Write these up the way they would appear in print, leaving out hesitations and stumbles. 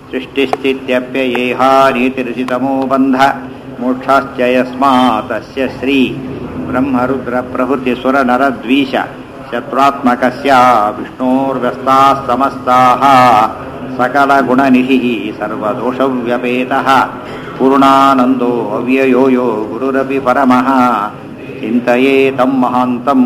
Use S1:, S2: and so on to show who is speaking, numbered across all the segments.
S1: ಸೃಷ್ಟಿಸ್ಥಿತ್ಯಪ್ಯಯೇಹಾನೀತಿರಿಸಿತಮೋ ಬಂಧ ಮೋಕ್ಷಾಶ್ಚ ಯಸ್ಮಾತಸ್ಯ ಶ್ರೀ ಬ್ರಹ್ಮರುದ್ರ ಪ್ರಭೃತಿ ಸುರ ನರದ್ವೀಷ ಶತ್ರುತ್ಮಕಸ್ಯ ವಿಷ್ಣೋರ್ವ್ಯಸ್ತಾಃ ಸಮಸ್ತಾಃ ಸಕಲ ಗುಣನಿಧಿಃ ಸರ್ವದೋಷವ್ಯಪೇತಃ ಪೂರ್ಣಾನಂದೋ ಅವ್ಯಯೋ ಯೋ ಗುರುರಪಿ ಪರಮಃ ಚಿಂತಯೇ ತಂ ಮಹಾಂತಂ.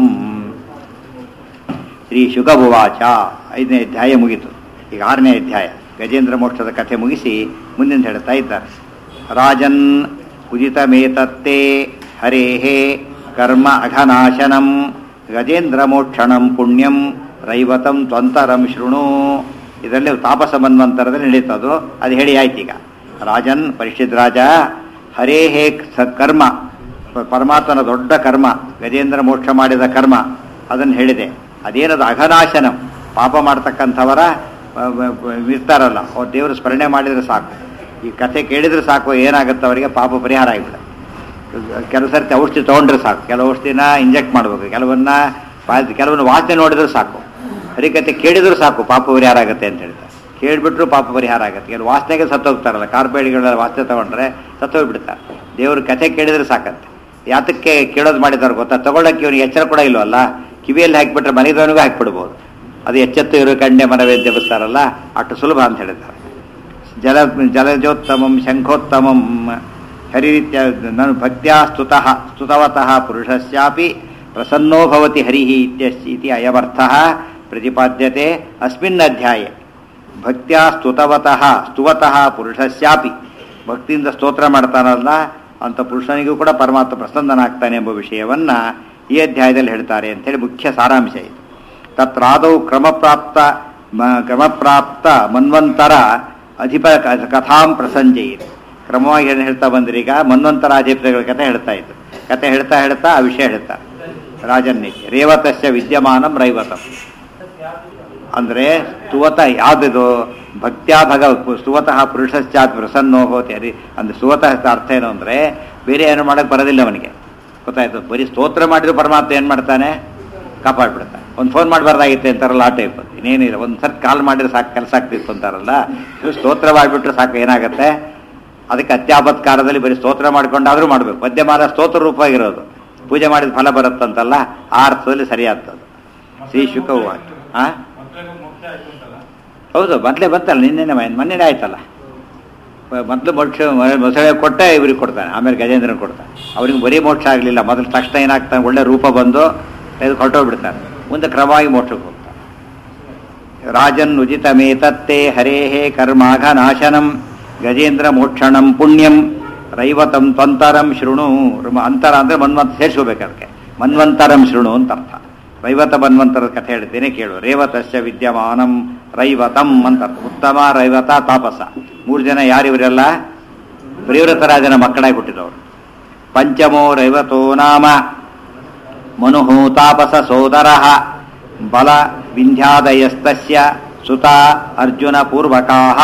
S1: ಶ್ರೀ ಶುಕಭುವಾಚ. 5ನೇ ಅಧ್ಯಾಯ ಮುಗಿತು. ಈಗ 6ನೇ ಅಧ್ಯಾಯ ಗಜೇಂದ್ರ ಮೋಕ್ಷದ ಕಥೆ ಮುಗಿಸಿ ಮುಂದಿನ ಹೇಳ್ತಾ ಇದ್ದಾರೆ. ರಾಜನ್ ಉದಿತಮೇತತ್ತೇ ಹರೇಃ ಕರ್ಮ ಅಘನಾಶನಂ ಗಜೇಂದ್ರ ಮೋಕ್ಷಣಂ ಪುಣ್ಯಂ ರೈವತಂ ತ್ವಂತರಂ ಶೃಣು. ಇದರಲ್ಲಿ ತಾಪಸ ಮನ್ವಂತರದಲ್ಲಿ ನಡೀತದು. ಅದು ಹೇಳಿ ಆಯ್ತು. ಈಗ ರಾಜನ್ ಪರಿಷತ್ ರಾಜ ಹರೇಹೇ ಕರ್ಮ ಪರಮಾತ್ಮನ ದೊಡ್ಡ ಕರ್ಮ ಗಜೇಂದ್ರ ಮೋಕ್ಷ ಮಾಡಿದ ಕರ್ಮ ಅದನ್ನು ಹೇಳಿದೆ. ಅದೇನದು ಅಘನಾಶನಂ ಪಾಪ ಮಾಡ್ತಕ್ಕಂಥವರ ಇರ್ತಾರಲ್ಲ ಅವ್ರು ದೇವರು ಸ್ಮರಣೆ ಮಾಡಿದರೆ ಸಾಕು, ಈ ಕಥೆ ಕೇಳಿದರೆ ಸಾಕು, ಏನಾಗುತ್ತೆ ಅವರಿಗೆ ಪಾಪ ಪರಿಹಾರ ಆಗಿಬಿಡ. ಕೆಲವು ಸರ್ತಿ ಔಷಧಿ ತೊಗೊಂಡ್ರೆ ಸಾಕು, ಕೆಲವು ಔಷಧಿನ ಇಂಜೆಕ್ಟ್ ಮಾಡಬೇಕು, ಕೆಲವೊಂದು ವಾಸನೆ ನೋಡಿದ್ರೆ ಸಾಕು, ಹರಿಕತೆ ಕೇಳಿದ್ರು ಸಾಕು ಪಾಪ ಪರಿಹಾರ ಆಗುತ್ತೆ ಅಂತ ಹೇಳ್ತಾರೆ. ಕೇಳಿಬಿಟ್ರು ಪಾಪ ಪರಿಹಾರ ಆಗುತ್ತೆ. ಕೆಲವು ವಾಸನೆಗೆ ಸತ್ತೋಗ್ತಾರಲ್ಲ, ಕಾರ್ಬೇಡಿಗಳ ವಾಸನೆ ತೊಗೊಂಡ್ರೆ ಸತ್ತೋಗ್ಬಿಡ್ತಾರೆ. ದೇವ್ರ ಕಥೆ ಕೇಳಿದ್ರೆ ಸಾಕಂತೆ. ಯಾತಕ್ಕೆ ಕೇಳೋದು ಮಾಡಿದಾರೆ ಗೊತ್ತಾ? ತಗೊಳ್ಳೋಕ್ಕೆ ಇವನಿಗೆ ಎಚ್ಚರ ಕೂಡ ಇಲ್ವಲ್ಲ, ಕಿವಿಯಲ್ಲಿ ಹಾಕಿಬಿಟ್ರೆ ಮನೆದವನಿಗೂ ಹಾಕಿಬಿಡ್ಬೋದು. ಅದು ಎಚ್ಚೆತ್ತು ಇರೋ ಕಂಡೆ ಮನವೇ ಜಪಿಸ್ತಾರಲ್ಲ, ಅಷ್ಟು ಸುಲಭ ಅಂತ ಹೇಳಿದ್ದಾರೆ. ಜಲಜೋತ್ತಮಂ ಶಂಖೋತ್ತಮಂ ಹರಿರೀತ್ಯ ನಾನು ಭಕ್ತ್ಯಾ ಸ್ತುತವತಃ ಪುರುಷಸ್ಯಾಪಿ ಪ್ರಸನ್ನೋ ಭವತಿ ಹರಿಃ ಇತಿ ಅಯವರ್ಥಃ ಪ್ರತಿಪಾದ್ಯತೆ ಅಸ್ಮಿನ್ ಅಧ್ಯಾಯೇ. ಭಕ್ತ್ಯಾ ಸ್ತುತವತಃ ಪುರುಷಸ್ಯಾಪಿ ಭಕ್ತಿಯಿಂದ ಸ್ತೋತ್ರ ಮಾಡ್ತಾನಲ್ಲ ಅಂತ ಪುರುಷನಿಗೂ ಕೂಡ ಪರಮಾತ್ಮ ಪ್ರಸನ್ನನಾಗ್ತಾನೆ ಎಂಬ ವಿಷಯವನ್ನು ಈ ಅಧ್ಯಾಯದಲ್ಲಿ ಹೇಳ್ತಾರೆ ಅಂತೇಳಿ ಮುಖ್ಯ ಸಾರಾಂಶ ಇದು. ತತ್ರಾದೌ ಕ್ರಮಪ್ರಾಪ್ತ ಮನ್ವಂತರ ಅಧಿಪ ಕಥಾಂ ಪ್ರಸಂಜಯಿತು. ಕ್ರಮವಾಗಿ ಏನು ಹೇಳ್ತಾ ಬಂದ್ರಿ? ಈಗ ಮನ್ವಂತರ ಅಧಿಪತಿಗಳ ಕಥೆ ಹೇಳ್ತಾ ಇತ್ತು. ಕಥೆ ಹೇಳ್ತಾ ಹೇಳ್ತಾ ಆ ವಿಷಯ ಹೇಳ್ತಾರೆ. ರಾಜನ್ನಿತ್ಯ ರೇವತಸ್ಯ ವಿದ್ಯಮಾನಂ ರೈವತಂ ಅಂದರೆ ಸ್ತುವತ ಯಾವುದಿದು ಭಕ್ತ್ಯಾಭಗ ಸ್ತುವತಃ ಪುರುಷಶ್ಚಾತ್ ಪ್ರಸನ್ನೋ ಹೋತಿ ಹರಿ ಅಂದರೆ ಸ್ತುವತಃ ಅರ್ಥ ಏನು ಅಂದರೆ ಬೇರೆ ಏನು ಮಾಡೋಕ್ಕೆ ಬರೋದಿಲ್ಲ ಅವನಿಗೆ, ಗೊತ್ತಾಯ್ತು. ಬರೀ ಸ್ತೋತ್ರ ಮಾಡಿದ್ರು ಪರಮಾತ್ಮ ಏನು ಮಾಡ್ತಾನೆ? ಕಾಪಾಡ್ಬಿಡ್ತಾನೆ. ಒಂದು ಫೋನ್ ಮಾಡಬಾರ್ದಾಗಿತ್ತೆ ಅಂತಾರಲ್ಲ, ಆ ಟೈಪ್. ಇನ್ನೇನಿಲ್ಲ, ಒಂದು ಸರ್ತಿ ಕಾಲ್ ಮಾಡಿದ್ರೆ ಸಾಕು ಕೆಲಸ ಆಗ್ತಿತ್ತು ಅಂತಾರಲ್ಲ, ಸ್ತೋತ್ರ ಮಾಡಿಬಿಟ್ರೆ ಸಾಕು. ಏನಾಗುತ್ತೆ ಅದಕ್ಕೆ ಅತ್ಯಾಪತ್ಕಾರದಲ್ಲಿ ಬರೀ ಸ್ತೋತ್ರ ಮಾಡ್ಕೊಂಡಾದ್ರೂ ಮಾಡಬೇಕು. ಮಧ್ಯಮಾನ ಸ್ತೋತ್ರ ರೂಪವಾಗಿರೋದು ಪೂಜೆ ಮಾಡಿದ ಫಲ ಬರುತ್ತಂತಲ್ಲ, ಆ ಅರ್ಥದಲ್ಲಿ ಸರಿಯಾಗ್ತದೆ. ಶ್ರೀ ಶುಕವು ಹೌದು, ಮೊದಲೇ ಬಂತಲ್ಲ, ಮೊನ್ನೆ ಆಯ್ತಲ್ಲ. ಮೊದಲು ಮೋಕ್ಷ ಮೊಸಳೆ ಕೊಟ್ಟ ಇವ್ರಿಗೆ ಕೊಡ್ತಾನೆ, ಆಮೇಲೆ ಗಜೇಂದ್ರನ್ ಕೊಡ್ತಾನೆ. ಅವ್ರಿಗೆ ಬರೀ ಮೋಕ್ಷ ಆಗಲಿಲ್ಲ, ಮೊದಲು ತಕ್ಷಣ ಏನಾಗ್ತಾನೆ, ಒಳ್ಳೆ ರೂಪ ಬಂದು ತೆಗೆದು ಹೊರಟೋಗ್ಬಿಡ್ತಾನೆ. ಮುಂದೆ ಕ್ರಮವಾಗಿ ಮೋಕ್ಷಕ್ಕೆ ಹೋಗ್ತಾನೆ. ರಾಜನ್ ಉಜಿತಮೇತತ್ತೇ ಹರೇಹೇ ಕರ್ಮಾಘನಾಶನಂ ಗಜೇಂದ್ರ ಮೋಕ್ಷಣಂ ಪುಣ್ಯಂ ರೈವತಂ ತ್ವಂತರಂ ಶೃಣು. ಅಂತರ ಅಂದರೆ ಮನ್ವಂತ ಸೇರಿಸ್ಕೋಬೇಕು. ಅದಕ್ಕೆ ಮನ್ವಂತರಂ ಶೃಣು ಅಂತ ಅರ್ಥ. ರೈವತ ಮನ್ವಂತರದ ಕಥೆ ಹೇಳ್ತೇನೆ ಕೇಳು. ರೇವತಸ್ಯ ವಿದ್ಯಮಾನಂ ರೈವತಂ ಅಂತ ಅರ್ಥ. ಉತ್ತಮ, ರೈವತ, ತಾಪಸ 3 ಜನ ಯಾರಿವರೆಲ್ಲ? ಪ್ರಿಯವ್ರತ ರಾಜನ ಮಕ್ಕಳಾಗಿ ಹುಟ್ಟಿದವರು. ಪಂಚಮೋ ರೈವತೋ ನಾಮ ಮನುಃ ತಾಪಸ ಸೋದರಃ ಬಲ ವಿಂಧ್ಯಾದಯಸ್ತಸ್ಯ ಸುತ ಅರ್ಜುನ ಪೂರ್ವಕಾಃ.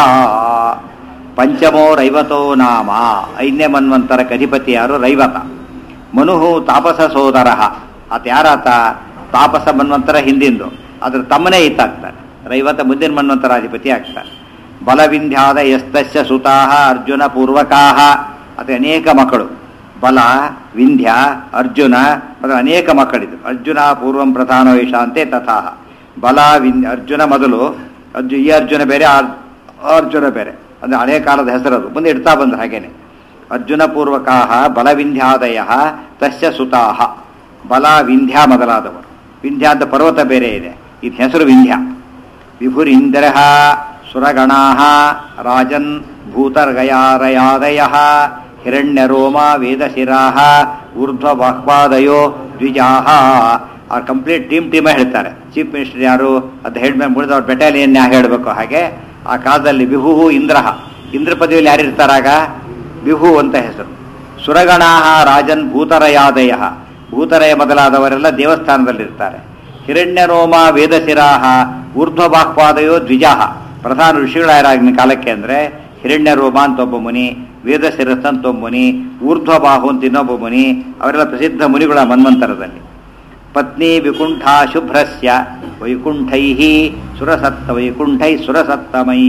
S1: ಪಂಚಮೋ ರೈವತೋ ನಾಮ 5ನೇ ಮನ್ವಂತರಕ್ಕೆ ಅಧಿಪತಿ ಯಾರು? ರೈವತ. ಮನುಃ ತಾಪಸ ಸೋದರಃ ಆತ ಯಾರಾತ? ತಾಪಸ ಮನ್ವಂತರ ಹಿಂದಿಂದು, ಅದ್ರ ತಮ್ಮನೇ ಈತಾಗ್ತಾನೆ. ರೈವತ ಮುಂದಿನ ಮನ್ವಂತರ ಅಧಿಪತಿ ಆಗ್ತಾನೆ. ಬಲವಿಂಧ್ಯಾದ ಯಸ್ತಸ್ಯ ಸುತಾಃ ಅರ್ಜುನ ಪೂರ್ವಕಾಃ. ಅದು ಅನೇಕ ಮಕ್ಕಳು. ಬಲ, ವಿಂಧ್ಯ, ಅರ್ಜುನ, ಅದರ ಅನೇಕ ಮಕ್ಕಳಿದ್ರು. ಅರ್ಜುನ ಪೂರ್ವಂ ಪ್ರಧಾನೋ ಈಶಾಂತೆ ತಥಾ. ಬಲ ಅರ್ಜುನ ಮೊದಲು, ಈ ಅರ್ಜುನ ಬೇರೆ, ಅರ್ಜುನ ಬೇರೆ. ಅಂದರೆ ಹಳೆ ಕಾಲದ ಹೆಸರದು, ಮುಂದೆ ಇಡ್ತಾ ಬಂದ್ರೆ ಹಾಗೇನೆ. ಅರ್ಜುನ ಪೂರ್ವಕಾಃ ಬಲವಿಂಧ್ಯಾದಯ ತಸ್ಯ ಸುತಾಃ. ಬಲ, ವಿಂಧ್ಯ ಮೊದಲಾದವರು. ವಿಂಧ್ಯ ಅಂತ ಪರ್ವತ ಬೇರೆ ಇದೆ, ಇದು ಹೆಸರು ವಿಂಧ್ಯ. ವಿಭುರಿಂದ್ರ ಸುರಗಣಾಃ ರಾಜನ್ ಭೂತರ್ಗಯಾರಯಾದಯಃ ಹಿರಣ್ಯರೋಮ ವೇದಶಿರಾಃ ಊರ್ಧ್ವಬಾಹ್ವಾದಯೋ ದ್ವಿಜಾಃ. ಅವ್ರು ಕಂಪ್ಲೀಟ್ ಟೀಮೇ ಹೇಳ್ತಾರೆ. ಚೀಫ್ ಮಿನಿಸ್ಟರ್ ಯಾರು ಅದು ಹೇಳ್ಬೇಕು, ಮುಳಿದವ್ರ ಬೆಟಾಲಿಯನ್ ಹೇಳಬೇಕು. ಹಾಗೆ ಆ ಕಾಲದಲ್ಲಿ ವಿಭು ಇಂದ್ರ, ಇಂದ್ರ ಪದವಿಯಲ್ಲಿ ಯಾರಿರ್ತಾರಾಗ? ವಿಭು ಅಂತ ಹೆಸರು. ಸುರಗಣಾಃ ರಾಜನ್ ಭೂತರಯಾದಯ, ಭೂತರಯ ಮೊದಲಾದವರೆಲ್ಲ ದೇವಸ್ಥಾನದಲ್ಲಿರ್ತಾರೆ. ಹಿರಣ್ಯರೋಮ ವೇದಶಿರಾಹ ಊರ್ಧ್ವಬಾಹ್ವಾದಯೋ ದ್ವಿಜಾಹ. ಪ್ರಧಾನ ಋಷಿಗಳಾಗಿನ ಕಾಲಕ್ಕೆ ಅಂದರೆ ಹಿರಣ್ಯರೋಮ ಅಂತ ಒಬ್ಬ ಮುನಿ, ವೇದಶಿರಸ್ ಅಂತ ಒಬ್ಬ ಮುನಿ, ಊರ್ಧ್ವಬಾಹು ಅಂತ ಇನ್ನೊಬ್ಬ ಮುನಿ. ಅವರೆಲ್ಲ ಪ್ರಸಿದ್ಧ ಮುನಿಗಳ ಮನ್ವಂತರದಲ್ಲಿ. ಪತ್ನಿ ವಿಕುಂಠ ಶುಭ್ರಸ್ಯ ವೈಕುಂಠೈ ಸುರಸತ್ತಮೈ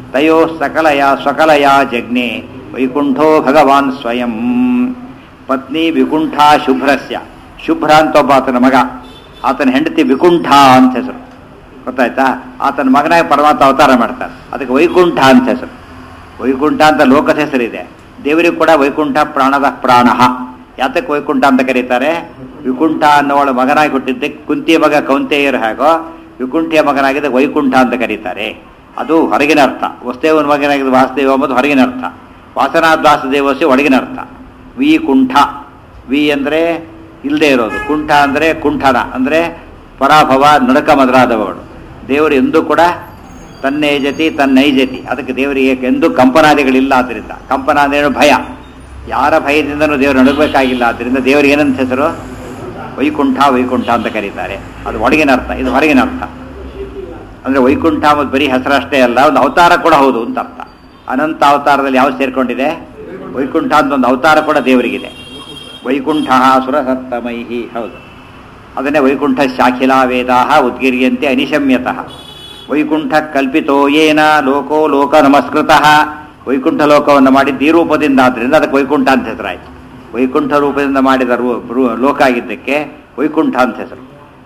S1: ತಯೋ ಸಕಲಯ ಸ್ವಕಲಯ ಜಜ್ಞೆ ವೈಕುಂಠೋ ಭಗವಾನ್ ಸ್ವಯಂ. ಪತ್ನಿ ವಿಕುಂಠ ಶುಭ್ರಸ್ಯ, ಶುಭ್ರ ಅಂತ ಒಬ್ಬ ಆತನ ಮಗ, ಆತನ ಹೆಂಡತಿ ವಿಕುಂಠ ಅಂತ ಹೆಸರು, ಗೊತ್ತಾಯ್ತಾ? ಆತನ ಮಗನಾಗಿ ಪರಮಾತ್ಮ ಅವತಾರ ಮಾಡ್ತಾರೆ, ಅದಕ್ಕೆ ವೈಕುಂಠ ಅಂತ ಹೆಸರು. ವೈಕುಂಠ ಅಂತ ಲೋಕದ ಹೆಸರಿದೆ, ದೇವರಿಗೂ ಕೂಡ ವೈಕುಂಠ ಪ್ರಾಣದ ಪ್ರಾಣ. ಯಾತಕ್ಕೆ ವೈಕುಂಠ ಅಂತ ಕರೀತಾರೆ? ವಿಕುಂಠ ಅನ್ನೋಳ ಮಗನಾಗಿ ಹುಟ್ಟಿದ್ದಕ್ಕೆ ಕುಂತಿಯ ಮಗ ಕೌಂತೆಯರು ಹೇಗೋ ವಿಕುಂಠಿಯ ಮಗನಾಗಿದ್ದ ವೈಕುಂಠ ಅಂತ ಕರೀತಾರೆ. ಅದು ಹೊರಗಿನ ಅರ್ಥ. ವಸುದೇವನ ಮಗನಾಗಿದ್ದ ವಾಸುದೇವ ಎಂಬುದು ಹೊರಗಿನ ಅರ್ಥ. ವಾಸನಾದ್ವಾಸುದೇವಸಿ ಒಳಗಿನ ಅರ್ಥ. ವಿಕುಂಠ, ವಿ ಅಂದರೆ ಇಲ್ಲದೆ ಇರೋದು, ಕುಂಠ ಅಂದರೆ ಕುಂಠನ ಅಂದರೆ ಪರಾಭವ, ನಡಕ ಮೊದಲಾದವಗಳು. ದೇವರು ಎಂದೂ ಕೂಡ ತನ್ನೈಜತಿ ತನ್ನೈಜತಿ, ಅದಕ್ಕೆ ದೇವರಿಗೆ ಎಂದೂ ಕಂಪನಾದಿಗಳಿಲ್ಲ. ಆದ್ದರಿಂದ ಕಂಪನ ಅಂದ್ರೇನು? ಭಯ. ಯಾರ ಭಯದಿಂದನೂ ದೇವರು ನಡಗಬೇಕಾಗಿಲ್ಲ. ಆದ್ದರಿಂದ ದೇವರಿಗೆ ಏನಂತ ಹೆಸರು? ವೈಕುಂಠ, ವೈಕುಂಠ ಅಂತ ಕರೀತಾರೆ. ಅದು ಒಳಗಿನ ಅರ್ಥ, ಇದು ಹೊರಗಿನ ಅರ್ಥ. ಅಂದರೆ ವೈಕುಂಠ ಮತ್ತು ಬರೀ ಹೆಸರಷ್ಟೇ ಅಲ್ಲ, ಒಂದು ಅವತಾರ ಕೂಡ ಹೌದು ಅಂತ ಅರ್ಥ. ಅನಂತ ಅವತಾರದಲ್ಲಿ ಯಾವ್ದು ಸೇರ್ಕೊಂಡಿದೆ? ವೈಕುಂಠ ಅಂತ ಒಂದು ಅವತಾರ ಕೂಡ ದೇವರಿಗಿದೆ. ವೈಕುಂಠ ಸುರಸತ್ತಮೈಹಿ, ಹೌದು, ಅದನ್ನೇ ವೈಕುಂಠ ಶಾಖಿಲಾ ವೇದಾ ಉದ್ಗಿರ್ಯಂತೆ ಅನಿಶಮ್ಯತಃ. ವೈಕುಂಠ ಕಲ್ಪಿತೋ ಯೇನ ಲೋಕೋ ಲೋಕ ನಮಸ್ಕೃತಃ. ವೈಕುಂಠ ಲೋಕವನ್ನು ಮಾಡಿದ್ದು ಈ ರೂಪದಿಂದ, ಆದ್ದರಿಂದ ಅದಕ್ಕೆ ವೈಕುಂಠ ಅಂತ ಹೆಸರಾಯಿತು. ವೈಕುಂಠ ರೂಪದಿಂದ ಮಾಡಿದ ಲೋಕ ಆಗಿದ್ದಕ್ಕೆ ವೈಕುಂಠ ಅಂತ ಹೆಸರು.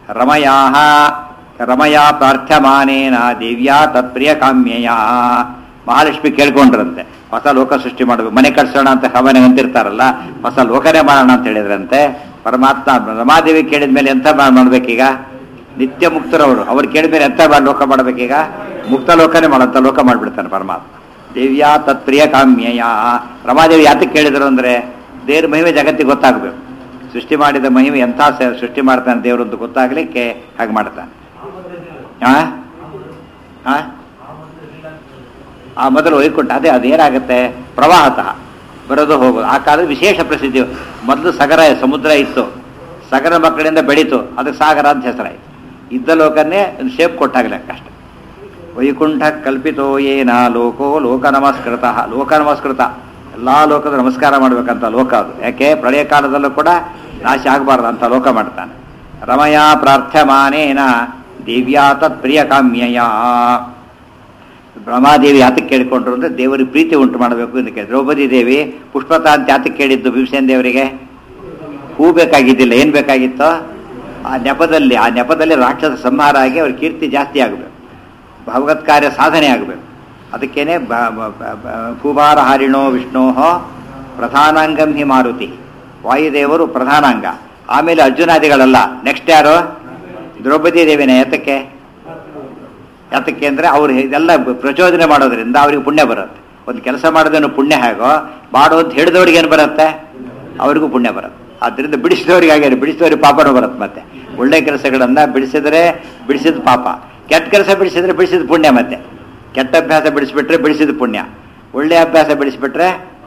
S1: ರಮಯಾ ಪ್ರಾರ್ಥ್ಯಮಾನೇನ ದೇವ್ಯಾ ತತ್ಪ್ರಿಯ ಕಾಮ್ಯಯ. ಮಹಾಲಕ್ಷ್ಮಿ ಕೇಳ್ಕೊಂಡ್ರಂತೆ ಹೊಸ ಲೋಕ ಸೃಷ್ಟಿ ಮಾಡಬೇಕು, ಮನೆ ಕಟ್ಸೋಣ ಅಂತ ಹವನೆ ಅಂತಿರ್ತಾರಲ್ಲ, ಹೊಸ ಲೋಕನೇ ಮಾಡೋಣ ಅಂತ ಹೇಳಿದ್ರಂತೆ. ಪರಮಾತ್ಮ ರಮಾದೇವಿ ಕೇಳಿದ ಮೇಲೆ ಎಂತ ಮಾಡ್ಬೇಕೀಗ? ನಿತ್ಯ ಮುಕ್ತರವರು, ಅವ್ರು ಕೇಳಿದ ಮೇಲೆ ಎಂತ ಲೋಕ ಮಾಡ್ಬೇಕೀಗ? ಮುಕ್ತ ಲೋಕನೇ ಮಾಡೋಂಥ ಲೋಕ ಮಾಡಿಬಿಡ್ತಾನೆ ಪರಮಾತ್ಮ. ದೇವ್ಯಾ ತತ್ಪ್ರಿಯ ಕಾಮ್ಯಯ. ರಮಾದೇವಿ ಯಾತಕ್ಕೆ ಕೇಳಿದ್ರು ಅಂದರೆ ದೇವ್ರ ಮಹಿಮೆ ಜಗತ್ತಿಗೆ ಗೊತ್ತಾಗಬೇಕು. ಸೃಷ್ಟಿ ಮಾಡಿದ ಮಹಿಮೆ ಎಂಥ ಸೃಷ್ಟಿ ಮಾಡ್ತಾನೆ ದೇವರು ಅಂತ ಗೊತ್ತಾಗಲಿಕ್ಕೆ ಹಾಗೆ ಮಾಡ್ತಾನೆ. ಆ ಮೊದಲು ವೈಕುಂಠ, ಅದೇನಾಗುತ್ತೆ? ಪ್ರವಾಹತಃ ಬರೋದು ಹೋಗೋದು. ಆ ಕಾಲದ ವಿಶೇಷ ಪ್ರಸಿದ್ಧಿ. ಮೊದಲು ಸಗರ ಸಮುದ್ರ ಇತ್ತು, ಸಗರ ಮಕ್ಕಳಿಂದ ಬೆಳೀತು, ಅದಕ್ಕೆ ಸಾಗರ ಅಂತ ಹೆಸರಾಯಿತು. ಇದ್ದ ಲೋಕನ್ನೇ ಶೇಪ್ ಕೊಟ್ಟಾಗಲಿಕ್ಕಷ್ಟೆ. ವೈಕುಂಠ ಕಲ್ಪಿತೋ ಯೇನ ಲೋಕೋ ಲೋಕ ನಮಸ್ಕೃತ. ಲೋಕ ನಮಸ್ಕೃತ, ಎಲ್ಲ ಲೋಕದ ನಮಸ್ಕಾರ ಮಾಡಬೇಕಂತ ಲೋಕ ಅದು. ಯಾಕೆ? ಪ್ರಳಯ ಕಾಲದಲ್ಲೂ ಕೂಡ ನಾಶ ಆಗಬಾರ್ದು ಅಂತ ಲೋಕ ಮಾಡ್ತಾನೆ. ರಮಯಾ ಪ್ರಾರ್ಥ್ಯಮಾನೇನ ದೇವ್ಯಾ ತತ್ ಪ್ರಿಯ ಕಾಮ್ಯಯ. ಬ್ರಹ್ಮಾದೇವಿ ಯಾತಕ್ಕೆ ಕೇಳಿಕೊಂಡ್ರು ಅಂದರೆ ದೇವರಿಗೆ ಪ್ರೀತಿ ಉಂಟು ಮಾಡಬೇಕು ಇದಕ್ಕೆ. ದ್ರೌಪದಿ ದೇವಿ ಪುಷ್ಪತ ಅಂತ ಯಾತಕ್ಕೆ ಕೇಳಿದ್ದು ಭೀಮಸೇನ ದೇವರಿಗೆ? ಹೂ ಬೇಕಾಗಿದ್ದಿಲ್ಲ, ಏನು ಬೇಕಾಗಿತ್ತೋ ಆ ನೆಪದಲ್ಲಿ ರಾಕ್ಷಸ ಸಂಹಾರ ಆಗಿ ಅವ್ರ ಕೀರ್ತಿ ಜಾಸ್ತಿ ಆಗಬೇಕು, ಭಗವತ್ ಕಾರ್ಯ ಸಾಧನೆ ಆಗಬೇಕು. ಅದಕ್ಕೇನೆ ಕುಮಾರ ಹಾರಿಣೋ ವಿಷ್ಣೋ ಪ್ರಧಾನಾಂಗಂ ಹಿ ಮಾರುತಿ. ವಾಯುದೇವರು ಪ್ರಧಾನಾಂಗ, ಆಮೇಲೆ ಅರ್ಜುನಾದಿಗಳಲ್ಲ. ನೆಕ್ಸ್ಟ್ ಯಾರು? ದ್ರೌಪದಿ ದೇವಿನೇ. ಯಾತಕ್ಕೆ ಅಂದರೆ ಅವ್ರು ಇದೆಲ್ಲ ಪ್ರಚೋದನೆ ಮಾಡೋದ್ರಿಂದ ಅವ್ರಿಗೆ ಪುಣ್ಯ ಬರುತ್ತೆ. ಒಂದು ಕೆಲಸ ಮಾಡೋದೇನು ಪುಣ್ಯ ಹೇಗೋ, ಮಾಡು ಅಂತ ಹೇಳಿದವ್ರಿಗೆ ಏನು ಬರುತ್ತೆ? ಅವ್ರಿಗೂ ಪುಣ್ಯ ಬರುತ್ತೆ. ಆದ್ದರಿಂದ ಬಿಡಿಸಿದವ್ರಿಗೆ ಪಾಪನೂ ಬರುತ್ತೆ. ಮತ್ತೆ ಒಳ್ಳೆ ಕೆಲಸಗಳನ್ನು ಬಿಡಿಸಿದ ಪಾಪ, ಕೆಟ್ಟ ಕೆಲಸ ಬಿಡಿಸಿದ್ರೆ ಬಿಡಿಸಿದ ಪುಣ್ಯ. ಮತ್ತೆ ಕೆಟ್ಟ ಅಭ್ಯಾಸ ಬಿಡಿಸ್ಬಿಟ್ರೆ ಬಿಡಿಸಿದ ಪುಣ್ಯ, ಒಳ್ಳೆ ಅಭ್ಯಾಸ ಬಿಡಿಸ್ಬಿಟ್ರೆ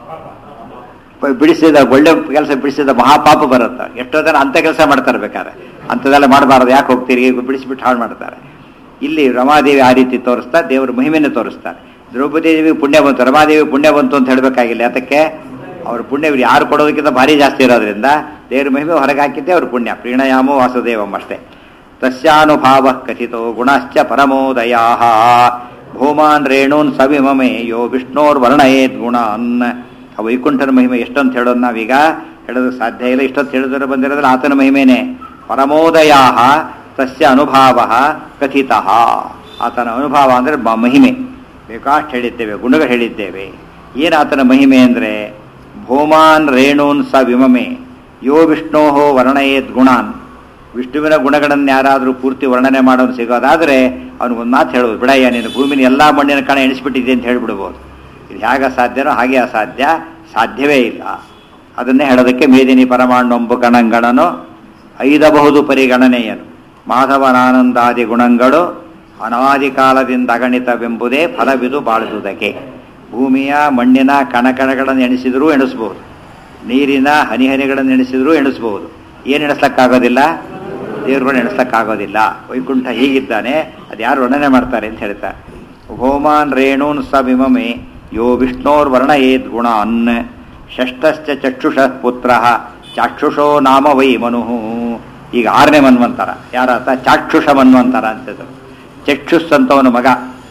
S1: ಒಳ್ಳೆ ಕೆಲಸ ಬಿಡಿಸಿದ ಮಹಾಪಾಪ ಬರುತ್ತೆ. ಎಷ್ಟೋ ಜನ ಅಂಥ ಕೆಲಸ ಮಾಡ್ತಾರೆ, ಬೇಕಾದ್ರೆ ಅಂಥದ್ದೆಲ್ಲ ಮಾಡಬಾರ್ದು, ಯಾಕೆ ಹೋಗ್ತೀರಿ, ಬಿಡಿಸ್ಬಿಟ್ಟು ಹಾಳು ಮಾಡ್ತಾರೆ. ಇಲ್ಲಿ ರಮಾದೇವಿ ಆ ರೀತಿ ತೋರಿಸ್ತಾ ದೇವರು ಮಹಿಮೆಯನ್ನು ತೋರಿಸ್ತಾರೆ. ದ್ರೌಪದಿ ದೇವಿ ಪುಣ್ಯ ಬಂತು, ರಮಾದೇವಿ ಪುಣ್ಯ ಬಂತು ಅಂತ ಹೇಳಬೇಕಾಗಿಲ್ಲ. ಯಾತಕ್ಕೆ? ಅವ್ರ ಪುಣ್ಯ ಯಾರು ಕೊಡೋದಕ್ಕಿಂತ ಭಾರಿ ಜಾಸ್ತಿ ಇರೋದ್ರಿಂದ ದೇವ್ರ ಮಹಿಮೆ ಹೊರಗೆ ಹಾಕಿದ್ದೆ ಅವ್ರ ಪುಣ್ಯ. ಪ್ರೀಣಯಾಮೋ ವಾಸುದೇವಂ ಅಷ್ಟೇ. ತಸ್ಯಾನುಭಾವ ಕಥಿತೋ ಗುಣಶ್ಚ ಪರಮೋದಯಾ ಭೂಮಾನ್ ರೇಣೂನ್ ಸವಿಮಮೆ ಯೋ ವಿಷ್ಣೋರ್ ವರ್ಣಯೇದ್ ಗುಣಾನ್. ವೈಕುಂಠನ ಮಹಿಮೆ ಎಷ್ಟೊಂದು ಹೇಳೋದು ನಾವೀಗ ಹೇಳೋದಕ್ಕೆ ಸಾಧ್ಯ ಇಲ್ಲ. ಇಷ್ಟೊತ್ತು ಹೇಳಿದ್ರೆ ಬಂದಿರೋದ್ರೆ ಆತನ ಮಹಿಮೆನೇ. ಪರಮೋದಯಾ ತಸ್ಯ ಅನುಭಾವ ಕಥಿತ. ಆತನ ಅನುಭಾವ ಅಂದರೆ ಮಹಿಮೆ ಬೇಕಾಷ್ಟು ಹೇಳಿದ್ದೇವೆ, ಗುಣಗಳು ಹೇಳಿದ್ದೇವೆ. ಏನು ಆತನ ಮಹಿಮೆ ಅಂದರೆ ಭೂಮಾನ್ ರೇಣೂನ್ ಸ ವಿಮಮೆ ಯೋ ವಿಷ್ಣೋ ವರ್ಣಯೇದ್ ಗುಣಾನ್. ವಿಷ್ಣುವಿನ ಗುಣಗಳನ್ನು ಯಾರಾದರೂ ಪೂರ್ತಿ ವರ್ಣನೆ ಮಾಡೋದು ಸಿಗೋದಾದರೆ ಅವನಿಗೊಂದು ಮಾತು ಹೇಳೋದು, ಬಿಡಯ್ಯ ನೀನು ಭೂಮಿನ ಎಲ್ಲ ಮಣ್ಣಿನ ಕಣ ಎಣಿಸ್ಬಿಟ್ಟಿದ್ದೆ ಅಂತ ಹೇಳಿಬಿಡ್ಬೋದು. ಇದು ಹೇಗೆ ಸಾಧ್ಯನೋ ಹಾಗೆ ಅಸಾಧ್ಯ, ಸಾಧ್ಯವೇ ಇಲ್ಲ. ಅದನ್ನೇ ಹೇಳೋದಕ್ಕೆ ಮೇದಿನಿ ಪರಮಾಣ್ಣೊಂಬು ಗಣಂಗಣನು ಐದಬಹುದು ಪರಿಗಣನೆಯನು ಮಾಧವನಾನಂದಾದಿ ಗುಣಗಳು ಅನಾದಿ ಕಾಲದಿಂದ ಅಗಣಿತವೆಂಬುದೇ ಫಲವಿದು ಬಾಳುವುದಕ್ಕೆ. ಭೂಮಿಯ ಮಣ್ಣಿನ ಕಣಕಣಗಳನ್ನು ಎಣಿಸಿದರೂ ಎಣಿಸ್ಬೋದು, ನೀರಿನ ಹನಿಹನಿಗಳನ್ನು ಎಣಿಸಿದರೂ ಎಣಿಸ್ಬೋದು. ಏನು ಎಣಿಸ್ಲಕ್ಕಾಗೋದಿಲ್ಲ? ದೇವ್ರುಗಳು ಎಣಿಸ್ಲಕ್ಕಾಗೋದಿಲ್ಲ. ವೈಕುಂಠ ಹೀಗಿದ್ದಾನೆ, ಅದು ಯಾರು ವರ್ಣನೆ ಮಾಡ್ತಾರೆ ಅಂತ ಹೇಳ್ತಾರೆ. ಭೂಮಾನ್ ರೇಣೂನ್ ಸ ವಿಮಮೆ ಯೋ ವಿಷ್ಣೋರ್ ವರ್ಣಯೇದ್ ಗುಣಾನ್. ಷಷ್ಠಶ್ಚ ಚಕ್ಷುಷ ಪುತ್ರ ಚಾಕ್ಷುಷೋ ನಾಮ ವೈ ಮನು. ಈಗ 6ನೇ ಮನ್ವಂತರ ಯಾರಾತ? ಚಾಕ್ಷುಷ ಮನ್ವಂತರ ಅಂತಿದ್ರು. ಚಕ್ಷುಸ್ ಅಂತವನು ಮಗ,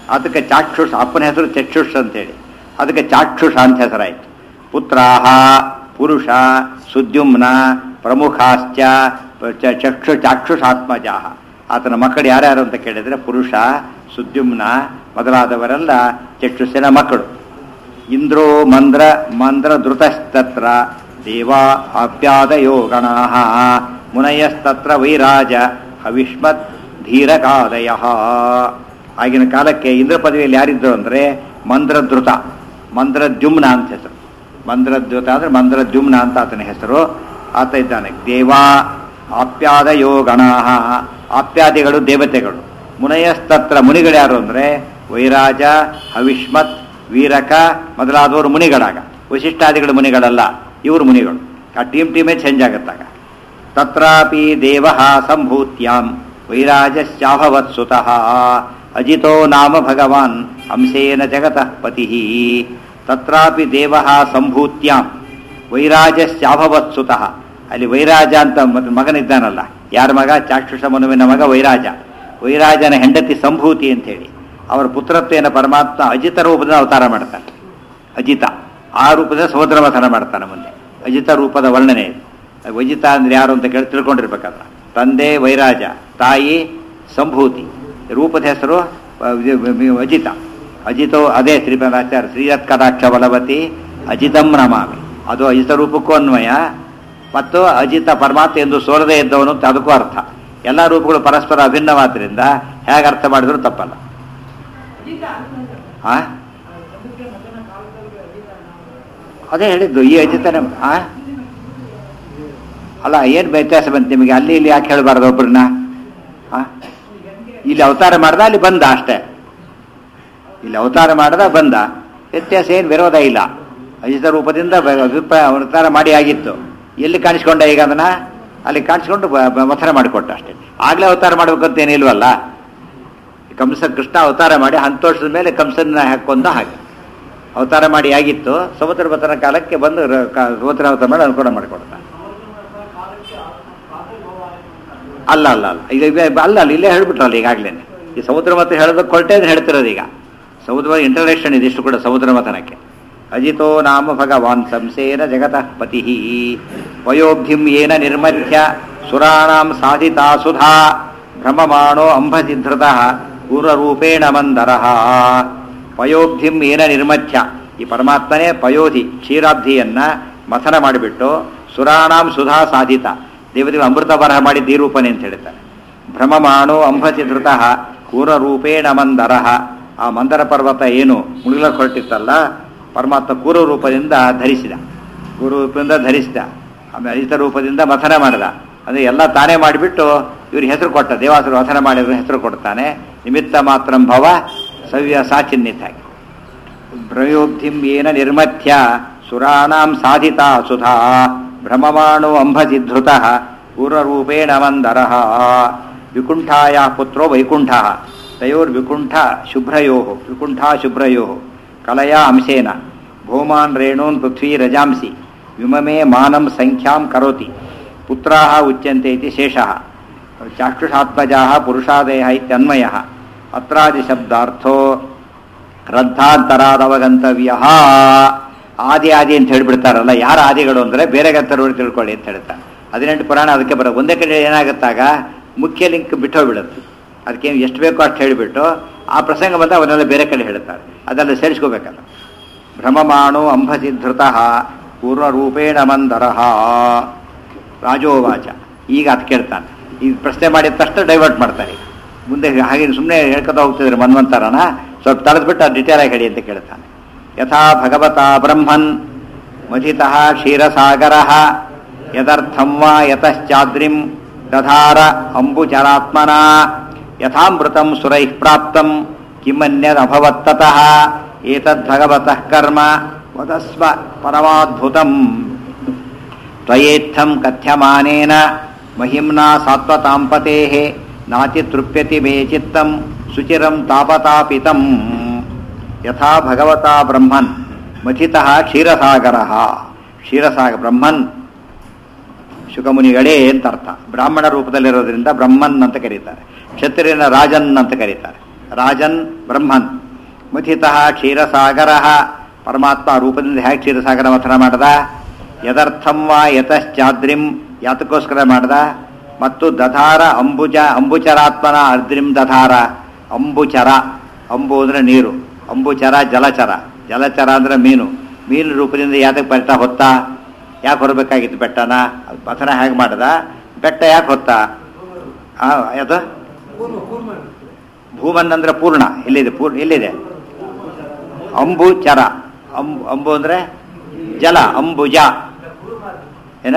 S1: ಅದಕ್ಕೆ ಚಾಕ್ಷುಷ್, ಅಪ್ಪನ ಹೆಸರು ಚಕ್ಷುಷ್ ಅಂತೇಳಿ, ಅದಕ್ಕೆ ಚಾಕ್ಷುಷ ಅಂತ ಹೆಸರಾಯಿತು. ಪುತ್ರಾಹ ಪುರುಷ ಸುದ್ಯುಮ್ನ ಪ್ರಮುಖಾಶ್ಚ ಚಾಕ್ಷುಷಾತ್ಮಜಾಹ. ಆತನ ಮಕ್ಕಳು ಯಾರ್ಯಾರು ಅಂತ ಕೇಳಿದರೆ ಪುರುಷ ಸುದ್ಯುಮ್ನ ಮೊದಲಾದವರೆಲ್ಲ ಚಕ್ಷುಷಿನ ಮಕ್ಕಳು. ಇಂದ್ರೋ ಮಂದ್ರ ಧೃತಸ್ತತ್ರ ದೇವಾ ಆಪ್ಯಾದಯೋ ಗಣಾಃ ಮುನಯಸ್ತತ್ರ ವೈರಾಜ ಹವಿಷ್ಮತ್ ಧೀರಕಾದಯ. ಆಗಿನ ಕಾಲಕ್ಕೆ ಇಂದ್ರ ಪದವಿಯಲ್ಲಿ ಯಾರಿದ್ರು ಅಂದರೆ ಮಂದ್ರಧೃತ, ಮಂದ್ರದ್ಯುಮ್ನ ಅಂತ ಹೆಸರು. ಮಂದ್ರದ್ಯುತ ಅಂದರೆ ಮಂದ್ರದ್ಯುಮ್ನ ಅಂತ ಆತನ ಹೆಸರು. ಆತ ಇದ್ದಾನೆ. ದೇವಾ ಆಪ್ಯಾದಯೋ ಗಣಾಃ, ಆಪ್ಯಾದಿಗಳು ದೇವತೆಗಳು. ಮುನಯಸ್ತತ್ರ, ಮುನಿಗಳು ಯಾರು ಅಂದರೆ ವೈರಾಜ ಹವಿಷ್ಮತ್ ವೀರಕ ಮೊದಲಾದವರು ಮುನಿಗಳಾಗ. ವಶಿಷ್ಠಾದಿಗಳು ಮುನಿಗಳಲ್ಲ, ಇವರು ಮುನಿಗಳು. ಆ ಟೀಮೇ ಚೇಂಜ್ ಆಗುತ್ತಾಗ. ತತ್ರಾಪಿ ದೇವ ಸಂಭೂತ್ಯಾಂ ವೈರಾಜಶ್ಚಾಭವತ್ಸುತಃ ಅಜಿತೋ ನಾಮ ಭಗವಾನ್ ಹಂಸೇನ ಜಗತಃ ಪತಿ. ತತ್ರಾಪಿ ದೇವ ಸಂಭೂತ್ಯಾಂ ವೈರಾಜಶ್ಚಾಭವತ್ಸುತಃ. ಅಲ್ಲಿ ವೈರಾಜ ಅಂತ ಮಗನಿದ್ದಾನಲ್ಲ, ಯಾರ ಮಗ? ಚಾಕ್ಷುಷ ಮನುವಿನ ಮಗ ವೈರಾಜ. ವೈರಾಜನ ಹೆಂಡತಿ ಸಂಭೂತಿ ಅಂತೇಳಿ ಅವರ ಪುತ್ರತ್ವೇನ ಪರಮಾತ್ಮ ಅಜಿತ ರೂಪದ ಅವತಾರ ಮಾಡ್ತಾನೆ. ಅಜಿತ ಆ ರೂಪದ ಸಮುದ್ರ ಮಥನ ಮಾಡ್ತಾನೆ. ಮುಂದೆ ಅಜಿತ ರೂಪದ ವರ್ಣನೆ ಇದೆ. ಅಜಿತ ಅಂದ್ರೆ ಯಾರು ಅಂತ ಕೇಳಿ ತಿಳ್ಕೊಂಡಿರ್ಬೇಕಾದ್ರೆ, ತಂದೆ ವೈರಾಜ, ತಾಯಿ ಸಂಭೂತಿ, ರೂಪದ ಹೆಸರು ಅಜಿತ. ಅಜಿತೋ ಅದೇ ಶ್ರೀಪಾದಾಚಾರ್ಯ ಶ್ರೀರತ್ ಕಟಾಕ್ಷ ಬಲವತಿ ಅಜಿತಂ ನಮಾಮಿ, ಅದು ಅಜಿತ ರೂಪಕ್ಕೂ ಅನ್ವಯ. ಮತ್ತು ಅಜಿತ ಪರಮಾತ್ಮ ಎಂದು ಸೋರದೆ ಇದ್ದವನು ಅಂತ ಅದಕ್ಕೂ ಅರ್ಥ. ಎಲ್ಲ ರೂಪಗಳು ಪರಸ್ಪರ ಅಭಿನ್ನವಾದ್ರಿಂದ ಹೇಗೆ ಅರ್ಥ ಮಾಡಿದ್ರು ತಪ್ಪಲ್ಲ. ಅದೇ ಹೇಳಿದ್ದು ಈ ಅಜಿತನ ಅಲ್ಲ. ಏನು ವ್ಯತ್ಯಾಸ ಬಂತು ನಿಮಗೆ? ಅಲ್ಲಿ ಇಲ್ಲಿ ಯಾಕೆ ಹೇಳಬಾರ್ದು ಒಬ್ಬರನ್ನ? ಇಲ್ಲಿ ಅವತಾರ ಮಾಡ್ದ, ಅಲ್ಲಿ ಬಂದ ಅಷ್ಟೇ. ಇಲ್ಲಿ ಅವತಾರ ಮಾಡ್ದ, ಬಂದ, ವ್ಯತ್ಯಾಸ ಏನು ವಿರೋಧ ಇಲ್ಲ. ಅಜಿತ ರೂಪದಿಂದ ಅವತಾರ ಮಾಡಿ ಆಗಿತ್ತು. ಎಲ್ಲಿ ಕಾಣಿಸ್ಕೊಂಡ? ಈಗ ಅದನ್ನ ಅಲ್ಲಿ ಕಾಣಿಸ್ಕೊಂಡು ಮಥನ ಮಾಡಿಕೊಟ್ಟ ಅಷ್ಟೇ. ಆಗ್ಲೇ ಅವತಾರ ಮಾಡ್ಬೇಕಂತೇನಿಲ್ವಲ್ಲ. ಕೃಷ್ಣ ಅವತಾರ ಮಾಡಿ ಹಂತೋಷದ ಮೇಲೆ ಕಂಸನ ಹಾಕೊಂಡ ಹಾಗೆ ಅವತಾರ ಮಾಡಿ ಆಗಿತ್ತು. ಸಮುದ್ರ ಮಥನ ಕಾಲಕ್ಕೆ ಬಂದು ಸಮುದ್ರ ಅವತಾರ ಮಾಡಿ ಅನುಕೂಲ ಮಾಡಿಕೊಡ್ತಾನೆ. ಅಲ್ಲ ಅಲ್ಲ ಅಲ್ಲ ಈಗ ಅಲ್ಲ ಅಲ್ಲ ಇಲ್ಲೇ ಹೇಳ್ಬಿಟ್ರಲ್ಲ ಈಗಾಗಲೇ. ಈ ಸಮುದ್ರ ಮಥ ಹೇಳೋದಕ್ಕೆ ಕೊರಟೆ ಹೇಳ್ತಿರೋದು. ಈಗ ಸಮುದ್ರ ಇಂಟರ್ನೆಕ್ಷನ್ ಇದಿಷ್ಟು ಕೂಡ ಸಮುದ್ರ ಮಥನಕ್ಕೆ. ಅಜಿತೋ ನಾಮ ಭಗವಾನ್ ಸಂಸೇನ ಜಗತಃ ಪತಿ ವಯೋಬ್ಧಿಂ ಯೇನ ನಿರ್ಮಥ್ಯ ಸುರಾಣಾಂ ಸಾಧಿತಾ ಸುಧಾ ಭ್ರಮಮಾಣೋ ಅಂಬಸಿಧೃತಃ ಪೂರ್ವರೂಪೇಣ ಮಂದರಃ. ಪಯೋಬ್ಧಿಂ ಏನ ನಿರ್ಮಥ್ಯ, ಈ ಪರಮಾತ್ಮನೇ ಪಯೋಧಿ ಕ್ಷೀರಾಬ್ಧಿಯನ್ನ ಮಥನ ಮಾಡಿಬಿಟ್ಟು ಸುರಾಣಾಂ ಸುಧಾ ಸಾಧಿತ, ದೇವತೆಗಳು ಅಮೃತ ಬರಹ ಮಾಡಿದ್ದ ಈ ರೂಪನೇ ಅಂತ ಹೇಳ್ತಾರೆ. ಭ್ರಮಮಾಣೋ ಅಂಬಸಿಧೃತಃ ಪೂರ್ವರೂಪೇಣ ಮಂದರಃ. ಆ ಮಂದರ ಪರ್ವತ ಏನು ಮುಳುಗಲಕ್ಕೆ ಹೊರಟಿತ್ತಲ್ಲ, ಪರಮಾತ್ಮ ಪೂರ್ವ ರೂಪದಿಂದ ಧರಿಸಿದ, ಪೂರ್ವರೂಪದಿಂದ ಧರಿಸಿದ. ಆಮೇಲೆ ಅಜಿತ ರೂಪದಿಂದ ಮಥನ ಮಾಡಿದ. ಅಂದರೆ ಎಲ್ಲ ತಾನೇ ಮಾಡಿಬಿಟ್ಟು ಇವ್ರಿಗೆ ಹೆಸರು ಕೊಟ್ಟ. ದೇವಾಸುರು ಮಥನ ಮಾಡಿದ್ರು ಹೆಸರು ಕೊಡ್ತಾನೆ. ನಿಮಿತ್ತ ಮಾತ್ರಂ ಭವ ಸವ್ಯ ಸಾಚಿನ್ನಿತಾಗಿ. ಪ್ರಯೋಬ್ಧಿಂ ಏನ ನಿರ್ಮಥ್ಯ ಸುರಾಣಾಂ ಸಾಧಿತಾ ಸುಧಾ ಭ್ರಮಮಾಣೋ ಅಂಬಸಿಧೃತಃ ಪೂರ್ವರೂಪೇಣ ಮಂದರಃ. ವಿಕುಂಠಾಯ ಪುತ್ರೋ ವೈಕುಂಠ ತಯೋರ್ವಿಕುಂಠ ಶುಭ್ರಯೋ ವಿಕುಂಠಾ ಶುಭ್ರಯೋ ಕಲಯಾ ಅಂಶೇನ ಭೂಮಾನ್ ರೇಣೂನ್ ಪೃಥ್ವೀ ರಜಾಂಸಿ ವಿಮಮೇ ಮಾನಂ ಸಂಖ್ಯಾಂ ಕರೋತಿ ಪುತ್ರಾಃ ಉಚ್ಯಂತೆ ಇತಿ ಶೇಷಃ. ಚಾಕ್ಷುಷಾತ್ಮಜಾಃ ಪುರುಷಾದಯಃ ಇತ್ಯನ್ವಯಃ. ಅತ್ರಾದಿಶಬ್ದಾರ್ಥೋ ರದ್ಧಾಂತರಾದವಗಂತವ್ಯಃ. ಆದಿ ಆದಿ ಅಂತ ಹೇಳಿಬಿಡ್ತಾರಲ್ಲ, ಯಾರ ಆದಿಗಳು ಅಂದರೆ ಬೇರೆ ಗಂತರವರು ತಿಳ್ಕೊಳ್ಳಿ ಅಂತ ಹೇಳ್ತಾರೆ. 18 ಪುರಾಣ ಅದಕ್ಕೆ ಬರೋ. ಒಂದೇ ಕಡೆ ಏನಾಗುತ್ತಾಗ ಮುಖ್ಯ ಲಿಂಕ್ ಬಿಟ್ಟೋಗ್ಬಿಡುತ್ತೆ. ಅದಕ್ಕೇನು ಎಷ್ಟು ಬೇಕೋ ಅಷ್ಟು ಹೇಳಿಬಿಟ್ಟು ಆ ಪ್ರಸಂಗ ಬಂದ ಅವನ್ನೆಲ್ಲ ಬೇರೆ ಕಡೆ ಹೇಳ್ತಾರೆ. ಅದೆಲ್ಲ ಸೇರಿಸ್ಕೋಬೇಕಲ್ಲ. ಭ್ರಮಮಾಣೋ ಅಂಬಸಿಧೃತಃ ಪೂರ್ವರೂಪೇಣ ಮಂದರಃ. ರಾಜೋವಾಚ. ಈಗ ಅದು ಕೇಳ್ತಾನೆ. ಈ ಪ್ರಶ್ನೆ ಮಾಡಿದ ತಕ್ಷಣ ಡೈವರ್ಟ್ ಮಾಡ್ತಾರೆ. ಮುಂದೆ ಹಾಗೆ ಸುಮ್ಮನೆ ಹೇಳ್ಕೊತಾ ಹೋಗ್ತಿದ್ರೆ ಮನ್ವಂತರನ ಸ್ವಲ್ಪ ತಡೆದ್ಬಿಟ್ಟು ಅದು ಡಿಟೇಲ್ ಆಗಿ ಹೇಳಿ ಅಂತ ಕೇಳ್ತಾನೆ. ಯಥಾ ಭಗವತಾ ಬ್ರಹ್ಮನ್ ಮಥಿತಃ ಕ್ಷೀರಸಾಗರಃ ಯದರ್ಥಂ ವಾ ಯತಶ್ಚಾದ್ರಿಂ ದಧಾರ ಅಂಬುಚರಾತ್ಮನಾ ಯಥಾಮೃತಂ ಸುರೈಃ ಪ್ರಾಪ್ತಂ ಕಿಮನ್ಯದಭವತ್ತತಃ ಏತದ್ಭಗವತಃ ಕರ್ಮ ವದಸ್ವ ಪರಮಾದ್ಭುತಂ ತ್ವಯೇತ್ಥಂ ಕಥ್ಯಮಾನೇನ ಮಹಿಮ್ನಾ ಸಾತ್ವತಾಂಪತೇಃ ನಾತಿ ತೃಪ್ಯತಿ ಮೇ ಚಿತ್ತಂ ಸುಚಿರಂ ತಾಪತಾಪಿತಂ. ಯಥಾ ಭಗವತಾ ಬ್ರಹ್ಮನ್ ಮಥಿತಃ ಕ್ಷೀರಸಾಗರಃ. ಕ್ಷೀರಸಾಗರ ಬ್ರಹ್ಮನ್ ಶುಕಮುನಿಗಳೇ ಅಂತ ಅರ್ಥ. ಬ್ರಾಹ್ಮಣ ರೂಪದಲ್ಲಿರೋದ್ರಿಂದ ಬ್ರಹ್ಮನ್ ಅಂತ ಕರೀತಾರೆ. ಕ್ಷತ್ರಿಯನ ರಾಜನ್ ಅಂತ ಕರೀತಾರೆ. ರಾಜನ್ ಬ್ರಹ್ಮನ್ ಮಥಿತಃ ಕ್ಷೀರಸಾಗರ ಪರಮಾತ್ಮ ರೂಪದಿಂದ ಹೇಗೆ ಕ್ಷೀರಸಾಗರ ಮಥನ ಮಾಡ್ದ, ಯದರ್ಥಂ ವಾ ಯತಶ್ಚಾದ್ರಿಂ ಯಾತಕ್ಕೋಸ್ಕರ ಮಾಡ್ದ, ಮತ್ತು ದಧಾರ ಅಂಬುಚರಾತ್ಮನ ಅರ್ದ್ರಿಂ ದಧಾರ. ಅಂಬುಚರ, ಅಂಬು ಅಂದರೆ ನೀರು, ಅಂಬುಚರ ಜಲಚರ, ಜಲಚರ ಅಂದರೆ ಮೀನು. ಮೀನು ರೂಪದಿಂದ ಯಾತಕ್ಕೆ ಬರ್ತಾ ಹೊತ್ತ, ಯಾಕೆ ಹೊರಬೇಕಾಗಿತ್ತು ಬೆಟ್ಟನ, ಮಥನ ಹೇಗೆ ಮಾಡ್ದ, ಬೆಟ್ಟ ಯಾಕೆ ಹೊತ್ತ, ಅದು ಭೂಮನ್ ಅಂದ್ರೆ ಪೂರ್ಣ. ಎಲ್ಲಿದೆ ಎಲ್ಲಿದೆ ಅಂಬುಚರ, ಅಂಬು ಅಂದ್ರೆ ಜಲ, ಅಂಬುಜ ಏನ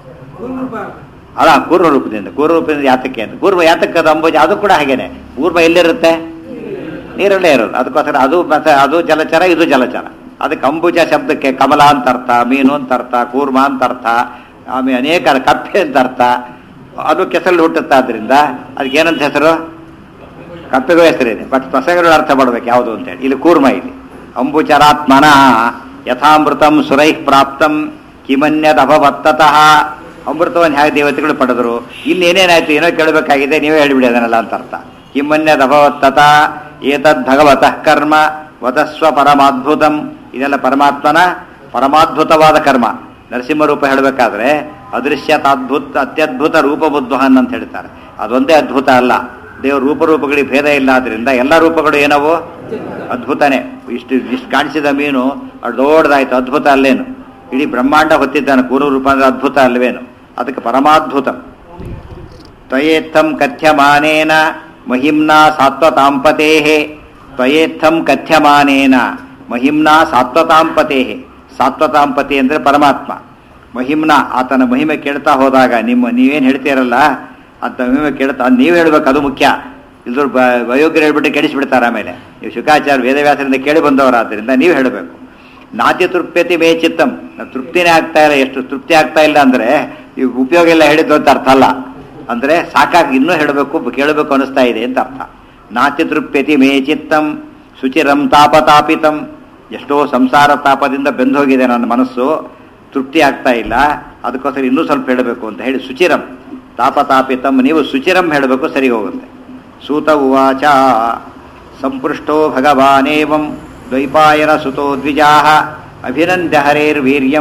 S1: ಅಲ್ಲ ಕೂರ್ಮ ರೂಪದಿಂದ ಯಾತಕ್ಕೆ ಅಂತ. ಕೂರ್ಮ ಯಾತಕ್ಕೆ ಅದು ಅಂಬುಜ, ಅದು ಕೂಡ ಹಾಗೇನೆ. ಕೂರ್ಮ ಎಲ್ಲಿರುತ್ತೆ, ನೀರಲ್ಲೇ ಇರೋದು. ಅದಕ್ಕೋಸ್ಕರ ಅದು ಜಲಚರ, ಇದು ಜಲಚರ. ಅದಕ್ಕೆ ಅಂಬುಜ ಶಬ್ದಕ್ಕೆ ಕಮಲ ಅಂತ ಅರ್ಥ, ಮೀನು ಅಂತ ಅರ್ಥ, ಕೂರ್ಮ ಅಂತ ಅರ್ಥ, ಆಮೇಲೆ ಅನೇಕ ಕಪ್ಪೆ ಅಂತ ಅರ್ಥ. ಅದು ಕೆಸರಲ್ಲಿ ಹುಟ್ಟುತ್ತೆ. ಆದ್ರಿಂದ ಅದಕ್ಕೆ ಏನಂತ ಹೆಸರು, ಕಪ್ಪೆಗೂ ಹೆಸರಿದೆ. ಬಟ್ ಸಸ್ಯಗಳು ಅರ್ಥ ಮಾಡ್ಬೇಕು ಯಾವುದು ಅಂತೇಳಿ. ಇಲ್ಲಿ ಕೂರ್ಮ, ಇಲ್ಲಿ ಅಂಬುಚರಾತ್ಮನ ಯಥಾಮೃತಂ ಸುರೈ ಪ್ರಾಪ್ತಂ ಕಿಮನ್ಯದಭವತ್ತತಃ. ಅಮೃತವನ್ನು ಹೇಗೆ ದೇವತೆಗಳು ಪಡೆದರು, ಇಲ್ಲಿ ಏನೇನಾಯ್ತು, ಏನೋ ಕೇಳಬೇಕಾಗಿದೆ, ನೀವೇ ಹೇಳಿಬಿಡಿ ಅದನ್ನೆಲ್ಲ ಅಂತ ಅರ್ಥ. ಕಿಮನ್ಯದಭವತ್ತತ ಏತದ್ ಭಗವತಃ ಕರ್ಮ ವದಸ್ವ ಪರಮಾದ್ಭುತಂ. ಇದೆಲ್ಲ ಪರಮಾತ್ಮನ ಪರಮಾದ್ಭುತವಾದ ಕರ್ಮ. ನರಸಿಂಹರೂಪ ಹೇಳಬೇಕಾದ್ರೆ ಅತ್ಯದ್ಭುತ ರೂಪಬುದ್ಧಹನ್ ಅಂತ ಹೇಳ್ತಾರೆ. ಅದೊಂದೇ ಅದ್ಭುತ ಅಲ್ಲ, ದೇವ್ರ ರೂಪಗಳಿಗೆ ಭೇದ ಇಲ್ಲ. ಆದ್ರಿಂದ ಎಲ್ಲ ರೂಪಗಳು ಏನವು ಅದ್ಭುತನೇ. ಇಷ್ಟು ಕಾಣಿಸಿದ ಮೀನು ಅದು ದೊಡ್ಡದಾಯ್ತು, ಅದ್ಭುತ ಅಲ್ಲೇನು. ಇಡೀ ಬ್ರಹ್ಮಾಂಡ ಹೊತ್ತಿದ್ದಾನೆ, ಕೂರು ರೂಪ ಅಂದ್ರೆ ಅದ್ಭುತ ಅಲ್ವೇನು. ಅದಕ್ಕೆ ಪರಮಾದ್ಭುತ. ತ್ವಯೇತ್ತಂ ಕಥ್ಯಮಾನೇನ ಮಹಿಮ್ನಾ ಸಾತ್ವತಾಂಪತೇಹೇ. ತ್ವಯೇತ್ತಂ ಕಥ್ಯಮಾನೇನ ಮಹಿಮ್ನಾ ಸಾತ್ವತಾಂಪತೇಹೇ. ಸಾತ್ವತಾಂಪತಿ ಅಂದರೆ ಪರಮಾತ್ಮ. ಮಹಿಮ್ನ, ಆತನ ಮಹಿಮೆ ಕೇಳ್ತಾ ಹೋದಾಗ ನೀವೇನು ಹೇಳ್ತೀರಲ್ಲ ಅಂತ ಮಹಿಮೆ ಕೇಳ್ತಾ ನೀವು ಹೇಳ್ಬೇಕು, ಅದು ಮುಖ್ಯ. ಇಲ್ದವ್ರು ಅಯೋಗ್ಯರು ಹೇಳ್ಬಿಟ್ಟು ಕೆಡಿಸ್ಬಿಡ್ತಾರೆ. ಆಮೇಲೆ ನೀವು ಶುಕಾಚಾರ್ಯ ವೇದವ್ಯಾಸರಿಂದ ಕೇಳಿ ಬಂದವರಾದ್ರಿಂದ ನೀವು ಹೇಳಬೇಕು. ನಾತಿ ತೃಪ್ಯತಿ ಮೇ ಚಿತ್ತಂ. ತೃಪ್ತಿನೇ ಆಗ್ತಾ ಇಲ್ಲ. ಎಷ್ಟು ತೃಪ್ತಿ ಆಗ್ತಾ ಇಲ್ಲ ಅಂದರೆ ಈ ಉಪಯೋಗ ಎಲ್ಲ ಹೇಳಿದ್ದು ಅಂತ ಅರ್ಥ ಅಲ್ಲ. ಅಂದರೆ ಸಾಕಾಗಿ ಇನ್ನೂ ಹೇಳಬೇಕು, ಕೇಳಬೇಕು ಅನಿಸ್ತಾ ಇದೆ ಅಂತ ಅರ್ಥ. ನಾತಿ ತೃಪ್ಯತಿ ಮೇ ಚಿತ್ತಂ ಶುಚಿರಂ ತಾಪತಾಪಿತಂ. ಎಷ್ಟೋ ಸಂಸಾರ ತಾಪದಿಂದ ಬೆಂದೋಗಿದೆ ನನ್ನ ಮನಸ್ಸು, ತೃಪ್ತಿ ಆಗ್ತಾ ಇಲ್ಲ, ಅದಕ್ಕೋಸ್ಕರ ಇನ್ನೂ ಸ್ವಲ್ಪ ಹೇಳಬೇಕು ಅಂತ ಹೇಳಿ ಶುಚಿರಂ ತಾಪತಾಪಿತಂ. ನೀವು ಶುಚಿರಂ ಹೇಳಬೇಕು, ಸರಿ ಹೋಗುತ್ತೆ. ಸೂತ ಉವಾಚ ಸಂಪೃಷ್ಟೋ ಭಗವಾನೇವಂ ದ್ವೈಪಾಯನ ಸುತೋ ದ್ವಿಜಾಃ ಅಭಿನಂದ್ಯ ಹರೇರ್ವೀರ್ಯಂ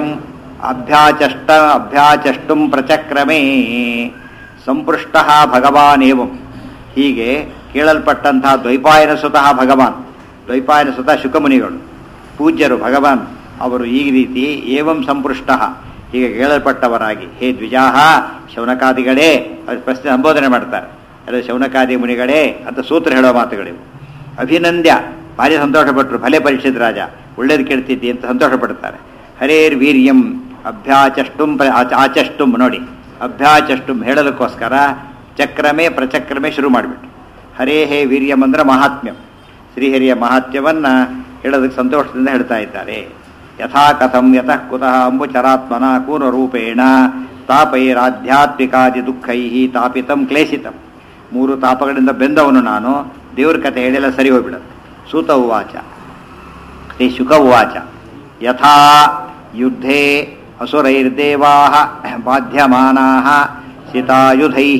S1: ಅಭ್ಯಾಚಷ್ಟುಂ ಪ್ರಚಕ್ರಮೇ. ಸಂಪೃಷ್ಟ ಭಗವಾನೇವಂ, ಹೀಗೆ ಕೇಳಲ್ಪಟ್ಟಂತಹ ದ್ವೈಪಾಯನ ಸುತಃ ಭಗವಾನ್. ದ್ವೈಪಾಯನ ಸುತಃ ಶುಕಮುನಿಗಳು ಪೂಜ್ಯರು, ಭಗವಾನ್ ಅವರು ಈ ರೀತಿ ಏವಂ ಸಂಪೃಷ್ಟ, ಹೀಗೆ ಕೇಳಲ್ಪಟ್ಟವರಾಗಿ, ಹೇ ದ್ವಿಜಾಹ ಶೌನಕಾದಿಗಳೇ, ಅವ್ರ ಪ್ರಶ್ನೆ ಸಂಬೋಧನೆ ಮಾಡ್ತಾರೆ. ಅದು ಶೌನಕಾದಿ ಮುನಿಗಳೇ ಅಂತ ಸೂತ್ರ ಹೇಳೋ ಮಾತುಗಳಿವು. ಅಭಿನಂದ್ಯ, ಭಾರಿ ಸಂತೋಷಪಟ್ಟರು. ಭಲೆ ಪರೀಕ್ಷಿತ ರಾಜ, ಒಳ್ಳೇದು ಕೇಳ್ತಿದ್ದಿ ಅಂತ ಸಂತೋಷಪಡ್ತಾರೆ. ಹರೇರ್ ವೀರ್ಯಂ ಅಭ್ಯಾಚಷ್ಟುಂ ಆಚಷ್ಟುಂ. ನೋಡಿ, ಅಭ್ಯಾಚಷ್ಟುಂ ಹೇಳಲಿಕ್ಕೋಸ್ಕರ ಚಕ್ರಮೇ ಪ್ರಚಕ್ರಮೇ ಶುರು ಮಾಡಿಬಿಟ್ಟು. ಹರೇ ಹೇ ವೀರ್ಯಂ ಅಂದ್ರೆ ಮಹಾತ್ಮ್ಯಂ, ಶ್ರೀಹರಿಯ ಮಹಾತ್ಮ್ಯವನ್ನು ಹೇಳೋದಕ್ಕೆ ಸಂತೋಷದಿಂದ ಹೇಳ್ತಾ ಇದ್ದಾರೆ. ಯಥಾ ಕಥಂ ಯತಃ ಕುತಃ ಅಂಬುಚರಾತ್ಮನ ಕೂರ್ಮರೂಪೇಣ ತಾಪೈರಾಧ್ಯಾತ್ಮಿಕಾದಿ ದುಃಖೈ ತಾಪಿತಂ ಕ್ಲೇಶಿತಂ. 3 ತಾಪಗಳಿಂದ ಬೆಂದವನು ನಾನು, ದೇವ್ರ ಕಥೆ ಹೇಳಿಲ್ಲ, ಸರಿ ಹೋಗ್ಬಿಡತ್ತೆ. ಸೂತ ಉವಾಚ ಶ್ರೀ ಶುಕ ಉವಾಚ ಯಥಾ ಯುದ್ಧೇ ಅಸುರೈರ್ದೇವಾಃ ಬಾಧ್ಯಮಾನಾಃ ಸಿತಾಯುಧೈಃ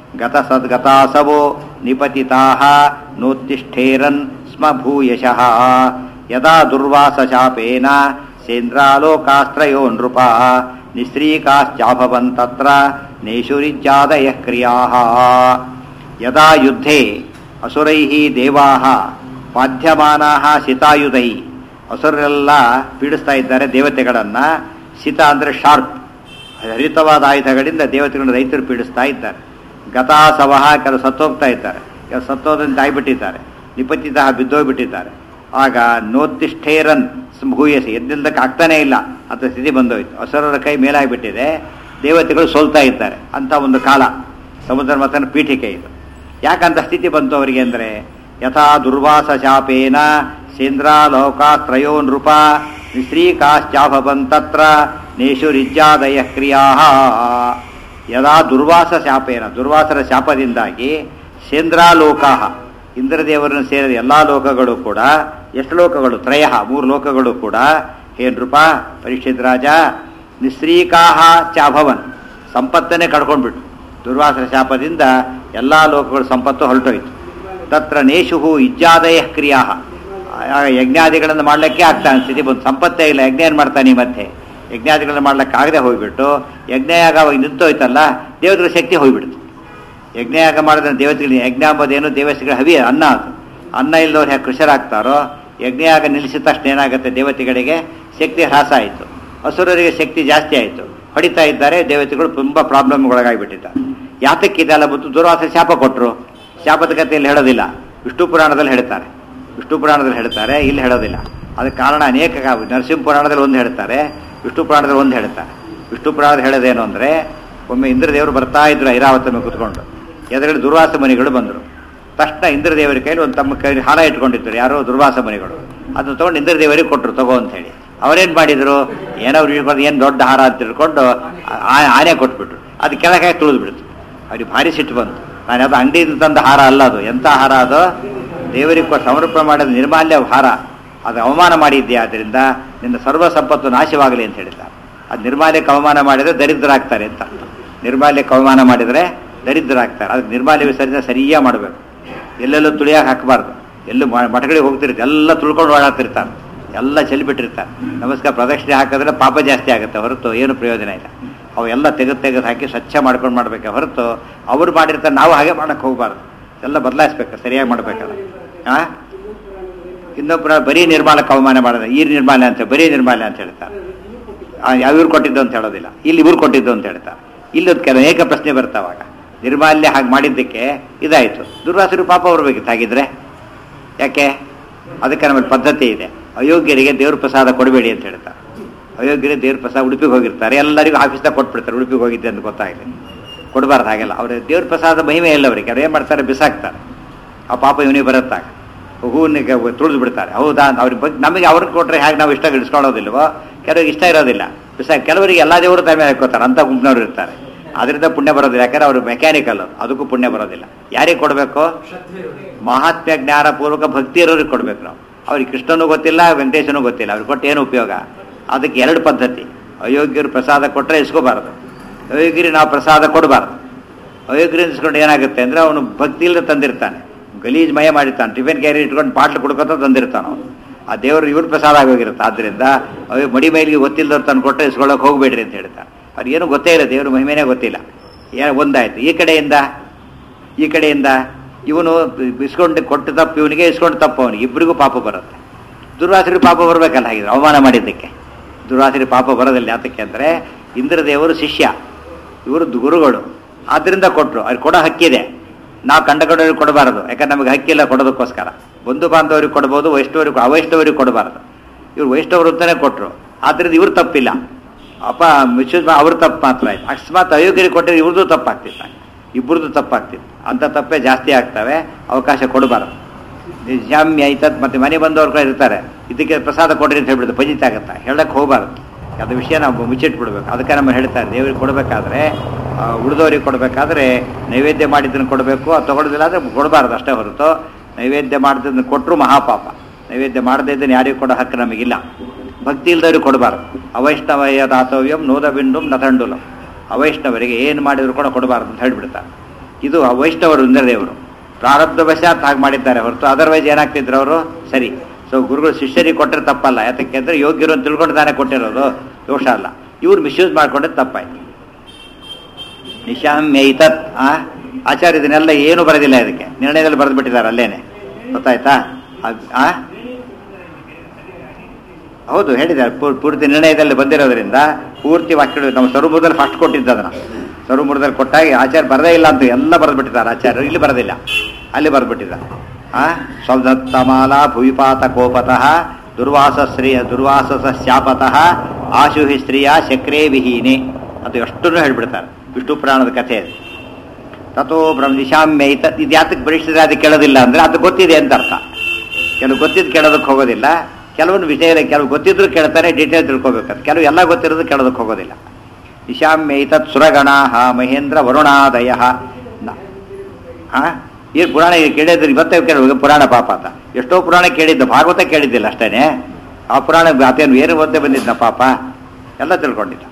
S1: ಗತಾಸವೋ ನಿಪತಿತಾಃ ನೋತ್ತಿಷ್ಠೇರನ್ ಸ್ಮ ಭೂಯಶಃ ಯದಾ ದುರ್ವಾಸಶಾಪೇನ ಸೇಂದ್ರಾಲೋಕಾಸ್ತ್ರಯೋ ನೃಪ ನಿಸ್ತ್ರೀಕಾಶ್ಚಾಭವಂತತ್ರ ನೇಷುರಿಜ್ಜಾದಯಃ ಕ್ರಿಯಾಃ. ಯದಾ ಯುದ್ಧೇ ಅಸುರೈಃ ದೇವಾಃ ಬಾಧ್ಯಮಾನಾಃ ಸಿತಾಯುಧೈ. ಅಸುರರೆಲ್ಲ ಪೀಡಿಸ್ತಾ ಇದ್ದಾರೆ ದೇವತೆಗಳನ್ನು. ಸಿತ ಅಂದರೆ ಶಾರ್ಪ್, ಹರಿತವಾದ ಆಯುಧಗಳಿಂದ ದೇವತೆಗಳನ್ನು ರೈತರು ಪೀಡಿಸ್ತಾ ಇದ್ದಾರೆ. ಗತಾಸವಃ, ಕೆಲವು ಸತ್ತೋಗ್ತಾ ಇದ್ದಾರೆ, ಕೆಲವು ಸತ್ತೋದಂತೆ ಆಗಿಬಿಟ್ಟಿದ್ದಾರೆ. ನಿಪತಿತ ಬಿದ್ದೋಗ್ಬಿಟ್ಟಿದ್ದಾರೆ. ಆಗ ನೋತ್ತಿಷ್ಠೇರನ್ ಭೂಯಸಿ, ಎದ್ದಿಲ್ದಕ್ಕೆ ಆಗ್ತಾನೇ ಇಲ್ಲ ಅಂತ ಸ್ಥಿತಿ ಬಂದೋಯ್ತು. ಅಸುರರ ಕೈ ಮೇಲಾಗಿಬಿಟ್ಟಿದೆ, ದೇವತೆಗಳು ಸೋಲ್ತಾ ಇದ್ದಾರೆ ಅಂತ ಒಂದು ಕಾಲ. ಸಮುದ್ರ ಮಥನ ಪೀಠಿಕೆ ಇದು. ಯಾಕಂತ ಸ್ಥಿತಿ ಬಂತು ಅವರಿಗೆ ಅಂದರೆ, ಯಥಾ ದುರ್ವಾಸ ಶಾಪೇನ ಸೇಂದ್ರಾಲೋಕಾಸ್ತ್ರಯೋ ನೃಪ ನಿಶ್ರೀಕಾಶ್ಚಾಭವಂತತ್ರ ನೇಷುರಿಜ್ಜಾದಯ ಕ್ರಿಯಾ. ಯದಾ ದುರ್ವಾಸ ಶಾಪೇನ, ದುರ್ವಾಸರ ಶಾಪದಿಂದಾಗಿ ಸೇಂದ್ರಾಲೋಕಾ, ಇಂದ್ರದೇವರನ್ನು ಸೇರಿದ ಎಲ್ಲ ಲೋಕಗಳು ಕೂಡ, ಎಷ್ಟು ಲೋಕಗಳು, 3 ಲೋಕಗಳು ಕೂಡ, ಹೇ ನೃಪ ಪರೀಕ್ಷಿತ್ ರಾಜ, ನಿಶ್ರೀಕಾಹ ಚಾಭವನ್, ಸಂಪತ್ತನ್ನೇ ಕಳ್ಕೊಂಡ್ಬಿಟ್ಟು. ದುರ್ವಾಸರ ಶಾಪದಿಂದ ಎಲ್ಲ ಲೋಕಗಳ ಸಂಪತ್ತು ಹೊರಟೋಯ್ತು. ತತ್ರ ನೇಷು ಇಜ್ಜಾದಯ ಕ್ರಿಯಾ ಯಜ್ಞಾದಿಗಳನ್ನು ಮಾಡಲಿಕ್ಕೆ ಆಗ್ತಾ ಅನ್ಸಿದೆ. ಒಂದು ಸಂಪತ್ತೇ ಇಲ್ಲ, ಯಜ್ಞ ಏನು ಮಾಡ್ತಾನೆ ಈ ಮಧ್ಯೆ? ಯಜ್ಞಾದಿಗಳನ್ನು ಮಾಡ್ಲಿಕ್ಕೆ ಆಗದೆ ಹೋಗ್ಬಿಟ್ಟು ಯಜ್ಞಯಾಗ ಅವಾಗ ನಿಂತೋಯ್ತಲ್ಲ, ದೇವತೆಗಳ ಶಕ್ತಿ ಹೋಗ್ಬಿಡ್ತು. ಯಜ್ಞಯಾಗ ಮಾಡಿದ್ರೆ ದೇವತೆಗಳಿಗೆ ಯಜ್ಞ ಅಂಬೋದೇನು ದೇವತೆಗಳ ಹವಿ ಅನ್ನ, ಅದು ಅನ್ನ ಇಲ್ಲದವ್ರು ಹೇಗೆ ಕೃಷರಾಗ್ತಾರೋ ಯಜ್ಞಯಾಗ ನಿಲ್ಲಿಸಿದ ತಕ್ಷಣ ಏನಾಗುತ್ತೆ, ದೇವತೆಗಳಿಗೆ ಶಕ್ತಿ ಹ್ರಾಸ ಆಯಿತು, ಅಸುರರಿಗೆ ಶಕ್ತಿ ಜಾಸ್ತಿ ಆಯಿತು, ಹೊಡಿತಾ ಇದ್ದಾರೆ. ದೇವತೆಗಳು ತುಂಬ ಪ್ರಾಬ್ಲಮ್ಗೊಳಗಾಗಿಬಿಟ್ಟಿದ್ದಾರೆ. ಯಾತಕ್ಕಿದೆಲ್ಲ ಬಂತು? ದುರ್ವಾಸ ಶಾಪ ಕೊಟ್ಟರು. ಶಾಪದ ಕಥೆಯಲ್ಲಿ ಹೇಳೋದಿಲ್ಲ, ವಿಷ್ಣು ಪುರಾಣದಲ್ಲಿ ಹೇಳ್ತಾರೆ. ವಿಷ್ಣು ಪುರಾಣದಲ್ಲಿ ಹೇಳ್ತಾರೆ, ಇಲ್ಲಿ ಹೇಳೋದಿಲ್ಲ. ಅದಕ್ಕೆ ಕಾರಣ ಅನೇಕ. ನರಸಿಂಹ ಪುರಾಣದಲ್ಲಿ ಒಂದು ಹೇಳ್ತಾರೆ, ವಿಷ್ಣು ಪುರಾಣದಲ್ಲಿ ಒಂದು ಹೇಳ್ತಾರೆ. ವಿಷ್ಣು ಪುರಾಣದಲ್ಲಿ ಹೇಳೋದೇನು ಅಂದರೆ, ಒಮ್ಮೆ ಇಂದ್ರದೇವರು ಬರ್ತಾ ಇದ್ರು ಐರಾವತನ ಕೂತ್ಕೊಂಡು, ಎದುರಲ್ಲಿ ದುರ್ವಾಸ ಮುನಿಗಳು ಬಂದರು. ತಕ್ಷಣ ಇಂದ್ರದೇವರ ಕೈಲಿ ಒಂದು ತಮ್ಮ ಕೈಲಿ ಹಾರ ಇಟ್ಕೊಂಡಿದ್ರು ಯಾರೋ ದುರ್ವಾಸ ಮುನಿಗಳು. ಅದನ್ನು ತೊಗೊಂಡು ಇಂದ್ರದೇವರಿಗೆ ಕೊಟ್ಟರು, ತಗೋ ಅಂತ ಹೇಳಿ. ಅವರೇನು ಮಾಡಿದರು, ಏನೋ ಏನು ದೊಡ್ಡ ಹಾರ ಅಂತ ತಿಳ್ಕೊಂಡು ಆನೆ ಕೊಟ್ಬಿಟ್ರು. ಅದು ಕೆಳಗೆ ತುಳಿದ್ಬಿಡ್ತು. ಅವ್ರಿಗೆ ಭಾರಿ ಸಿಟ್ಟು ಬಂತು. ನಾನು ಅದು ಅಂಗಡಿಯಿಂದ ತಂದ ಹಾರ ಅಲ್ಲ, ಅದು ಎಂಥ ಹಾರ, ಅದು ದೇವರಿಗೆ ಸಮರ್ಪಣೆ ಮಾಡಿದ ನಿರ್ಮಾಲ್ಯ ಹಾರ, ಅದು ಅವಮಾನ ಮಾಡಿದ್ದೆ, ಆದ್ದರಿಂದ ನಿನ್ನ ಸರ್ವ ಸಂಪತ್ತು ನಾಶವಾಗಲಿ ಅಂತ ಹೇಳಿದ್ದಾರೆ. ಅದು ನಿರ್ಮಾಲ್ಯಕ್ಕೆ ಅವಮಾನ ಮಾಡಿದರೆ ದರಿದ್ರಾಗ್ತಾರೆ ಅಂತ. ನಿರ್ಮಾಲ್ಯಕ್ಕೆ ಅವಮಾನ ಮಾಡಿದರೆ ದರಿದ್ರಾಗ್ತಾರೆ. ಅದಕ್ಕೆ ನಿರ್ಮಾಲ್ಯ ವಿಸರ್ಜನೆ ಸರಿಯಾಗಿ ಮಾಡಬೇಕು. ಎಲ್ಲೆಲ್ಲೂ ತುಳಿಯಾಗಿ ಹಾಕಬಾರ್ದು. ಎಲ್ಲೂ ಮಠಗಳಿಗೆ ಹೋಗ್ತಿರ್ತಾರೆ, ಎಲ್ಲ ತುಳ್ಕೊಂಡು ಓಡಾಡ್ತಿರ್ತಾರೆ, ಎಲ್ಲ ಚೆಲ್ಲಿಬಿಟ್ಟಿರ್ತಾರೆ. ನಮಸ್ಕಾರ ಪ್ರದಕ್ಷಿಣೆ ಹಾಕಿದ್ರೆ ಪಾಪ ಜಾಸ್ತಿ ಆಗುತ್ತೆ ಹೊರತು ಏನು ಪ್ರಯೋಜನ ಇಲ್ಲ. ಅವೆಲ್ಲ ತೆಗೆದು ಹಾಕಿ ಸ್ವಚ್ಛ ಮಾಡ್ಕೊಂಡು ಮಾಡಬೇಕೆ ಹೊರತು ಅವ್ರು ಮಾಡಿರ್ತಾರೆ ನಾವು ಹಾಗೆ ಮಾಡೋಕ್ಕೆ ಹೋಗಬಾರ್ದು. ಎಲ್ಲ ಬದಲಾಯಿಸ್ಬೇಕು, ಸರಿಯಾಗಿ ಮಾಡಬೇಕಲ್ಲ. ಇನ್ನೊಬ್ಬರ ಬರೀ ನಿರ್ಮಾಲಕ್ಕೆ ಅವಮಾನ ಮಾಡಿದ್ರೆ ಈ ನಿರ್ಮಾಲ್ಯ ಅಂತ, ಬರೀ ನಿರ್ಮಾಲ್ಯ ಅಂತ ಹೇಳ್ತಾರೆ. ಇವ್ರು ಕೊಟ್ಟಿದ್ದು ಅಂತ ಹೇಳೋದಿಲ್ಲ, ಇಲ್ಲಿ ಇವ್ರು ಕೊಟ್ಟಿದ್ದು ಅಂತ ಹೇಳ್ತಾರೆ. ಇಲ್ಲೊಂದು ಅನೇಕ ಪ್ರಶ್ನೆ ಬರ್ತಾವಾಗ. ನಿರ್ಮಾಲ್ಯ ಹಾಗೆ ಮಾಡಿದ್ದಕ್ಕೆ ಇದಾಯಿತು, ದುರ್ವಾಸರು ಪಾಪ ಬರ್ಬೇಕಿತ್ತು ಹಾಗಿದ್ರೆ. ಯಾಕೆ? ಅದಕ್ಕೆ ನಮ್ಮಲ್ಲಿ ಪದ್ಧತಿ ಇದೆ, ಅಯೋಗ್ಯರಿಗೆ ದೇವ್ರ ಪ್ರಸಾದ ಕೊಡಬೇಡಿ ಅಂತ ಹೇಳ್ತಾರೆ. ಅಯೋಗ್ಯರಿಗೆ ದೇವ್ರ ಪ್ರಸಾದ, ಉಡುಪಿಗೆ ಹೋಗಿರ್ತಾರೆ, ಎಲ್ಲರಿಗೂ ಆಫೀಸ್ದಾಗ ಕೊಟ್ಬಿಡ್ತಾರೆ, ಉಡುಪಿಗೆ ಹೋಗಿದ್ದೆ ಅಂತ ಗೊತ್ತಾಗಲಿ, ಕೊಡಬಾರ್ದು ಹಾಗೆಲ್ಲ. ಅವ್ರ ದೇವ್ರ ಪ್ರಸಾದ ಮಹಿಮೆ ಇಲ್ಲ ಅವರಿಗೆ. ಅವ್ರು ಏನು ಮಾಡ್ತಾರೆ, ಬಿಸಾಕ್ತಾರೆ. ಆ ಪಾಪ ಇವನಿಗೆ ಬರುತ್ತಾಗ ಹೂವಿನಿಗೆ ತುಳಿದು ಬಿಡ್ತಾರೆ. ಹೌದಾ, ಅವ್ರಿಗೆ ಬಗ್ಗೆ ನಮಗೆ ಅವ್ರಿಗೆ ಕೊಟ್ಟರೆ ಹೇಗೆ ನಾವು ಇಷ್ಟ ಇಡಿಸ್ಕೊಳ್ಳೋದಿಲ್ವೋ, ಕೆಲವರಿಗೆ ಇಷ್ಟ ಇರೋದಿಲ್ಲ ಕೆಲವರಿಗೆ ಎಲ್ಲ ದೇವರು ತಲೆ ಮೇಲೆ ಹಾಕೋತಾರೆ, ಅಂಥ ಗುಂಪಿನವ್ರು ಇರ್ತಾರೆ. ಅದರಿಂದ ಪುಣ್ಯ ಬರೋದಿಲ್ಲ, ಯಾಕಂದ್ರೆ ಅವರು ಮೆಕ್ಯಾನಿಕಲ್, ಅದಕ್ಕೂ ಪುಣ್ಯ ಬರೋದಿಲ್ಲ. ಯಾರಿಗೆ ಕೊಡಬೇಕು? ಮಹಾತ್ಮ್ಯ ಜ್ಞಾನಪೂರ್ವಕ ಭಕ್ತಿ ಇರೋರಿಗೆ ಕೊಡಬೇಕು ನಾವು. ಅವ್ರಿಗೆ ಕೃಷ್ಣನೂ ಗೊತ್ತಿಲ್ಲ, ವೆಂಕಟೇಶನೂ ಗೊತ್ತಿಲ್ಲ, ಅವ್ರಿಗೆ ಕೊಟ್ಟು ಏನು ಉಪಯೋಗ? ಅದಕ್ಕೆ ಎರಡು ಪದ್ಧತಿ. ಅಯೋಗ್ಯರು ಪ್ರಸಾದ ಕೊಟ್ಟರೆ ಇಸ್ಕೋಬಾರ್ದು, ಅಯೋಗ್ಯರಿಗೆ ನಾವು ಪ್ರಸಾದ ಕೊಡಬಾರ್ದು. ಅಯೋಗ್ಯರಿಂದ ಇಸ್ಕೊಂಡು ಏನಾಗುತ್ತೆ ಅಂದರೆ ಅವನು ಭಕ್ತಿ ಇಲ್ಲದೆ ತಂದಿರ್ತಾನೆ, ಗಲೀಜ್ ಮಯ ಮಾಡಿರ್ತಾನೆ, ಟಿಫಿನ್ ಕ್ಯಾರಿ ಇಟ್ಕೊಂಡು ಬಾಟ್ಲು ಕುಡ್ಕೊತ ತಂದಿರ್ತಾನೆ ಅವನು. ಆ ದೇವರು ಇವ್ರ ಪ್ರಸಾದ ಆಗೋಗಿರುತ್ತೆ. ಆದ್ದರಿಂದ ಮಡಿ ಮೈಲಿಗೆ ಗೊತ್ತಿಲ್ಲದವ್ರು ತಂದು ಕೊಟ್ಟರೆ ಇಸ್ಕೊಳ್ಳೋಕೆ ಹೋಗಬೇಡ್ರಿ ಅಂತ ಹೇಳ್ತಾರೆ. ಅವ್ರಿಗೇನು ಗೊತ್ತೇ ಇಲ್ಲ, ದೇವ್ರ ಮಹಿಮೆನೇ ಗೊತ್ತಿಲ್ಲ. ಒಂದಾಯ್ತು. ಈ ಕಡೆಯಿಂದ ಇವನು ಇಸ್ಕೊಂಡು ಕೊಟ್ಟು ತಪ್ಪು ಇವನಿಗೆ, ಇಸ್ಕೊಂಡು ತಪ್ಪು ಅವನಿಗೆ, ಇಬ್ಬರಿಗೂ ಪಾಪ ಬರುತ್ತೆ. ದುರ್ವಾಸರಿಗೆ ಪಾಪ ಬರಬೇಕಲ್ಲ ಹಾಗಿದ್ರೆ, ಅವಮಾನ ಮಾಡಿದ್ದಕ್ಕೆ. ದುರ್ವಾಸರಿಗೆ ಪಾಪ ಬರೋದಿಲ್ಲ. ಯಾತಕ್ಕೆ ಅಂದರೆ ಇಂದ್ರದೇವರು ಶಿಷ್ಯ, ಇವರು ಗುರುಗಳು, ಆದ್ದರಿಂದ ಕೊಟ್ಟರು. ಅವ್ರಿಗೆ ಕೊಡೋ ಹಕ್ಕಿದೆ. ನಾವು ಕಂಡಗಡವ್ರಿಗೆ ಕೊಡಬಾರದು, ಯಾಕಂದ್ರೆ ನಮಗೆ ಹಕ್ಕಿಲ್ಲ ಕೊಡೋದಕ್ಕೋಸ್ಕರ. ಬಂಧು ಬಾಂಧವರಿಗೆ ಕೊಡ್ಬೋದು, ವೈಷ್ಣವರಿಗೆ ಅವೈಷ್ಣವರಿಗೆ ಕೊಡಬಾರದು. ಇವ್ರು ವೈಷ್ಣವರು ಅಂತಾನೆ ಕೊಟ್ಟರು, ಆದ್ದರಿಂದ ಇವ್ರು ತಪ್ಪಿಲ್ಲ. ಮಿಸ್ಯೂಸ್ ಅವ್ರ ತಪ್ಪು ಮಾತ್ರ ಆಯ್ತು. ಅಕಸ್ಮಾತ್ ಅಯೋಗ್ಯರಿಗೆ ಕೊಟ್ಟರೆ ಇವ್ರದ್ದು ತಪ್ಪಾಗ್ತಿತ್ತು, ಇಬ್ಬರದ್ದು ತಪ್ಪಾಗ್ತಿತ್ತು. ಅಂಥ ತಪ್ಪೇ ಜಾಸ್ತಿ ಆಗ್ತವೆ, ಅವಕಾಶ ಕೊಡಬಾರದು. ನಿಜಾಮ್ಯ ಐತತ್. ಮತ್ತು ಮನೆ ಬಂದವ್ರು ಕೂಡ ಇರ್ತಾರೆ, ಇದಕ್ಕೆ ಪ್ರಸಾದ ಕೊಡ್ರಿ ಅಂತ ಹೇಳ್ಬಿಡುತ್ತೆ, ಪಜಿತ ಆಗುತ್ತೆ, ಹೇಳಕ್ಕೆ ಹೋಗಬಾರ್ದು. ಅದು ವಿಷಯ ನಾವು ಮುಚ್ಚಿಟ್ಬಿಡ್ಬೇಕು. ಅದಕ್ಕೆ ನಮ್ಮ ಹೇಳ್ತಾರೆ, ದೇವರಿಗೆ ಕೊಡಬೇಕಾದ್ರೆ, ಉಳಿದವ್ರಿಗೆ ಕೊಡಬೇಕಾದ್ರೆ ನೈವೇದ್ಯ ಮಾಡಿದ್ದನ್ನು ಕೊಡಬೇಕು, ಅದು ತೊಗೊಳೋದಿಲ್ಲ ಅಂದರೆ ಕೊಡಬಾರ್ದು ಅಷ್ಟೇ ಹೊರತು ನೈವೇದ್ಯ ಮಾಡಿದ್ದನ್ನು ಕೊಟ್ಟರು ಮಹಾಪಾಪ. ನೈವೇದ್ಯ ಮಾಡದೇ ಇದ್ದನ್ನು ಯಾರಿಗೂ ಕೊಡೋ ಹಕ್ಕು ನಮಗಿಲ್ಲ. ಭಕ್ತಿ ಇಲ್ದವ್ರಿಗೆ ಕೊಡಬಾರ್ದು. ಅವೈಷ್ಣವಯ ದಾತವ್ಯಂ ನೋದ ಬಿಂಡುಂ ನತಂಡುಲಂ. ಅವೈಷ್ಣವರಿಗೆ ಏನು ಮಾಡಿದ್ರು ಕೂಡ ಕೊಡಬಾರ್ದು ಅಂತ ಹೇಳಿಬಿಡ್ತಾರೆ. ಇದು ವೈಷ್ಣವರು ಇಂದ್ರದೇವರು ಪ್ರಾರಬ್ಧ ವಶಾತ್ ಹಾಗೆ ಮಾಡಿದ್ದಾರೆ ಹೊರತು ಅದರ್ವೈಸ್ ಏನಾಗ್ತಿದ್ರು ಅವರು ಸರಿ. ಸೊ ಗುರುಗಳು ಶಿಷ್ಯರಿಗೆ ಕೊಟ್ಟರೆ ತಪ್ಪಲ್ಲ. ಯಾತಕ್ಕೆ ಅಂದರೆ ಯೋಗ್ಯರು ಅಂತ ತಿಳ್ಕೊಂಡು ತಾನೇ ಕೊಟ್ಟಿರೋದು, ದೋಷ ಅಲ್ಲ. ಇವ್ರು ಮಿಸ್ಯೂಸ್ ಮಾಡ್ಕೊಂಡ್ರೆ ತಪ್ಪಾಯ್ತು. ನಿಶಾಮ್ಯೈತತ್. ಆಚಾರ್ಯ ಇದನ್ನೆಲ್ಲ ಏನು ಬರೋದಿಲ್ಲ, ಇದಕ್ಕೆ ನಿರ್ಣಯದಲ್ಲಿ ಬರೆದು ಬಿಟ್ಟಿದ್ದಾರೆ ಅಲ್ಲೇನೆ, ಗೊತ್ತಾಯ್ತಾ? ಹೌದು ಹೇಳಿದ್ದಾರೆ, ಪೂರ್ತಿ ನಿರ್ಣಯದಲ್ಲಿ ಬಂದಿರೋದ್ರಿಂದ ಪೂರ್ತಿ ವಾಕ್ಯಗಳು ನಮ್ಮ ಸ್ವರೂಪದಲ್ಲಿ ಫಸ್ಟ್ ಕೊಟ್ಟಿದ್ದ. ಅದನ್ನು ಸ್ವರೂಪದಲ್ಲಿ ಕೊಟ್ಟಾಗಿ ಆಚಾರ್ಯ ಬರದೇ ಇಲ್ಲ ಅಂತ ಎಲ್ಲ ಬರೆದ್ಬಿಟ್ಟಿದ್ದಾರೆ ಆಚಾರ್ಯರು. ಇಲ್ಲಿ ಬರೋದಿಲ್ಲ, ಅಲ್ಲಿ ಬರೆದ್ಬಿಟ್ಟಿದ್ದಾರೆ. ಸ್ವದತ್ತಮಾಲಾ ಭುವಿಪಾತ ಕೋಪತಃ ದುರ್ವಾಸಸ ಶಾಪತಃ ಆಶುಹಿ ಸ್ತ್ರೀಯ ಶಕ್ರೇ ವಿಹೀನೆ ಅದು ಎಷ್ಟನ್ನು ಹೇಳ್ಬಿಡ್ತಾರೆ. ವಿಷ್ಣು ಪುರಾಣದ ಕಥೆ ಅದು. ತಥೋ ಬ್ರಹ್ಮನಿಶಾಮ್ಯೈತ. ಇದು ಯಾತಕ್ಕೆ ಬರಿಸಿದ್ರೆ ಅದು ಕೇಳೋದಿಲ್ಲ ಅಂದರೆ ಅದು ಗೊತ್ತಿದೆ ಅಂತ ಅರ್ಥ. ಕೆಲವು ಗೊತ್ತಿದ್ದು ಕೇಳೋದಕ್ಕೆ ಹೋಗೋದಿಲ್ಲ, ಕೆಲವೊಂದು ವಿಷಯ ಕೆಲವು ಗೊತ್ತಿದ್ರು ಕೇಳ್ತಾರೆ, ಡೀಟೇಲ್ ತಿಳ್ಕೊಬೇಕಂತ. ಕೆಲವು ಎಲ್ಲ ಗೊತ್ತಿರೋದು ಕೇಳೋದಕ್ಕೆ ಹೋಗೋದಿಲ್ಲ. ನಿಶಾಮ್ಯೈತತ್ ಸುರಗಣಾಃ ಮಹೇಂದ್ರ ವರುಣಾದಯ. ಏನು ಪುರಾಣ ಕೇಳಿದ್ರೆ ಇವತ್ತೇ ಕೇಳುವಾಗ ಪುರಾಣ ಪಾಪ ಅಂತ. ಎಷ್ಟೋ ಪುರಾಣ ಕೇಳಿದ್ದು, ಭಾಗವತ ಕೇಳಿದ್ದಿಲ್ಲ ಅಷ್ಟೇನೆ. ಆ ಪುರಾಣ ಅತೇನು ಏನು ಓದ್ದೇ ಬಂದಿದ್ದ ಪಾಪ, ಎಲ್ಲ ತಿಳ್ಕೊಂಡಿದ್ದ.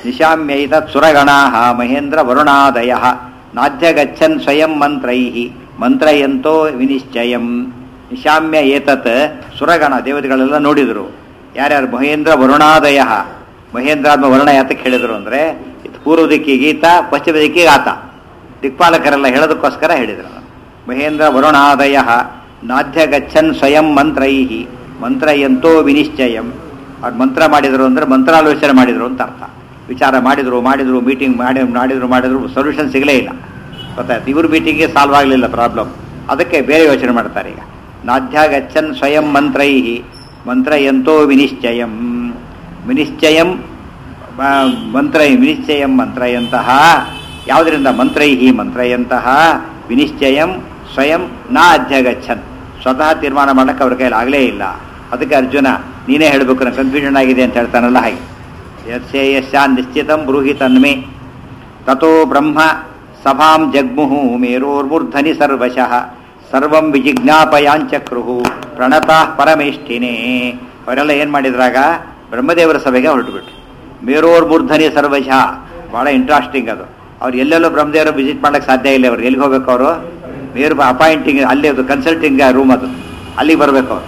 S1: ನಿಶಾಮ್ಯೈತತ್ ಸುರಗಣಾಃ ಮಹೇಂದ್ರ ವರುಣಾದಯ ನಾಧ್ಯ ಗಚ್ಚನ್ ಸ್ವಯಂ ಮಂತ್ರೈಹಿ ಮಂತ್ರಯಂತೋ ವಿನಿಶ್ಚಯಂ ನಿಶಾಮ್ಯ ಏತತ್ ಸುರಗಣ ದೇವತೆಗಳೆಲ್ಲ ನೋಡಿದರು. ಯಾರ್ಯಾರು? ಮಹೇಂದ್ರ ವರುಣಾದಯ. ಮಹೇಂದ್ರ ಆತ್ಮ ವರುಣ ಯಾತಕ್ಕೆ ಹೇಳಿದರು ಅಂದರೆ ಪೂರ್ವ ದಿಕ್ಕಿಗೆ ಈತ, ಪಶ್ಚಿಮ ದಿಕ್ಕಿಗೆ ಆತ, ದಿಕ್ಪಾಲಕರೆಲ್ಲ ಹೇಳೋದಕ್ಕೋಸ್ಕರ ಹೇಳಿದರು. ಮಹೇಂದ್ರ ವರುಣಾದಯ ನಾಧ್ಯ ಗಚ್ಚನ್ ಸ್ವಯಂ ಮಂತ್ರೈ ಮಂತ್ರಯಂತೋ ವಿನಿಶ್ಚಯಂ. ಅವ್ರು ಮಂತ್ರ ಮಾಡಿದರು ಅಂದರೆ ಮಂತ್ರಾಲೋಚನೆ ಮಾಡಿದರು ಅಂತ ಅರ್ಥ. ವಿಚಾರ ಮಾಡಿದರು ಮೀಟಿಂಗ್ ಮಾಡಿದ್ರು ಸೊಲ್ಯೂಷನ್ ಸಿಗಲೇ ಇಲ್ಲ. ಗೊತ್ತಾಯ್ತು, ಇವ್ರ ಮೀಟಿಂಗ್ಗೆ ಸಾಲ್ವ್ ಆಗಲಿಲ್ಲ ಪ್ರಾಬ್ಲಮ್, ಅದಕ್ಕೆ ಬೇರೆ ಯೋಚನೆ ಮಾಡ್ತಾರೆ. ಈಗ ನಾಧ್ಯ ಗಚ್ಚನ್ ಸ್ವಯಂ ಮಂತ್ರೈ ಮಂತ್ರಯಂತೋ ವಿನಿಶ್ಚಯಂ ವಿನಿಶ್ಚಯಂ ವಿನಿಶ್ಚಯಂ ಮಂತ್ರಯಂತಹ. ಯಾವುದರಿಂದ? ಮಂತ್ರೈ ಮಂತ್ರಯಂತಹ ವಿನಿಶ್ಚಯಂ ಸ್ವಯಂ ನಾ ಅಧ್ಯಗಚ್ಚನ್. ಸ್ವತಃ ತೀರ್ಮಾನ ಮಾಡೋಕ್ಕೆ ಅವ್ರ ಕೈಯಲ್ಲಿ ಆಗಲೇ ಇಲ್ಲ. ಅದಕ್ಕೆ ಅರ್ಜುನ ನೀನೇ ಹೇಳಬೇಕು, ನಾನು ಕನ್ಫ್ಯೂಷನ್ ಆಗಿದೆ ಅಂತ ಹೇಳ್ತಾನಲ್ಲ ಹಾಗೆ. ಯಸ್ಯ ನಿಶ್ಚಿತಂ ಬ್ರೂಹಿ ತನ್ಮೇ ತಥೋ ಬ್ರಹ್ಮ ಸಭಾಂ ಜಗ್ಮುಹು ಮೇರೋರ್ಮೂರ್ಧನಿ ಸರ್ವಶಃ ಸರ್ವಂ ವಿಜಿಜ್ಞಾಪಯಾಂಚಕ್ರುಹು ಪ್ರಣತಾಃ ಪರಮೇಷ್ಠಿನೇ. ಅವರೆಲ್ಲ ಏನು ಮಾಡಿದ್ರಾಗ ಬ್ರಹ್ಮದೇವರ ಸಭೆಗೆ ಹೊರಟುಬಿಟ್ರು. ಮೇರೋರ್ಮೂರ್ಧನಿ ಸರ್ವಶಃ, ಭಾಳ ಇಂಟ್ರೆಸ್ಟಿಂಗ್ ಅದು. ಅವ್ರು ಎಲ್ಲೆಲ್ಲೋ ಬ್ರಹ್ಮದೇವರು ವಿಸಿಟ್ ಮಾಡೋಕ್ಕೆ ಸಾಧ್ಯ ಇಲ್ಲ. ಅವ್ರು ಎಲ್ಲಿಗೆ ಹೋಗ್ಬೇಕು? ಅವರು ಮೇರು ಅಪಾಯಿಂಟಿಂಗ್, ಅಲ್ಲಿ ಅದು ಕನ್ಸಲ್ಟಿಂಗ್ ರೂಮ್ ಅದು, ಅಲ್ಲಿಗೆ ಬರಬೇಕು ಅವರು.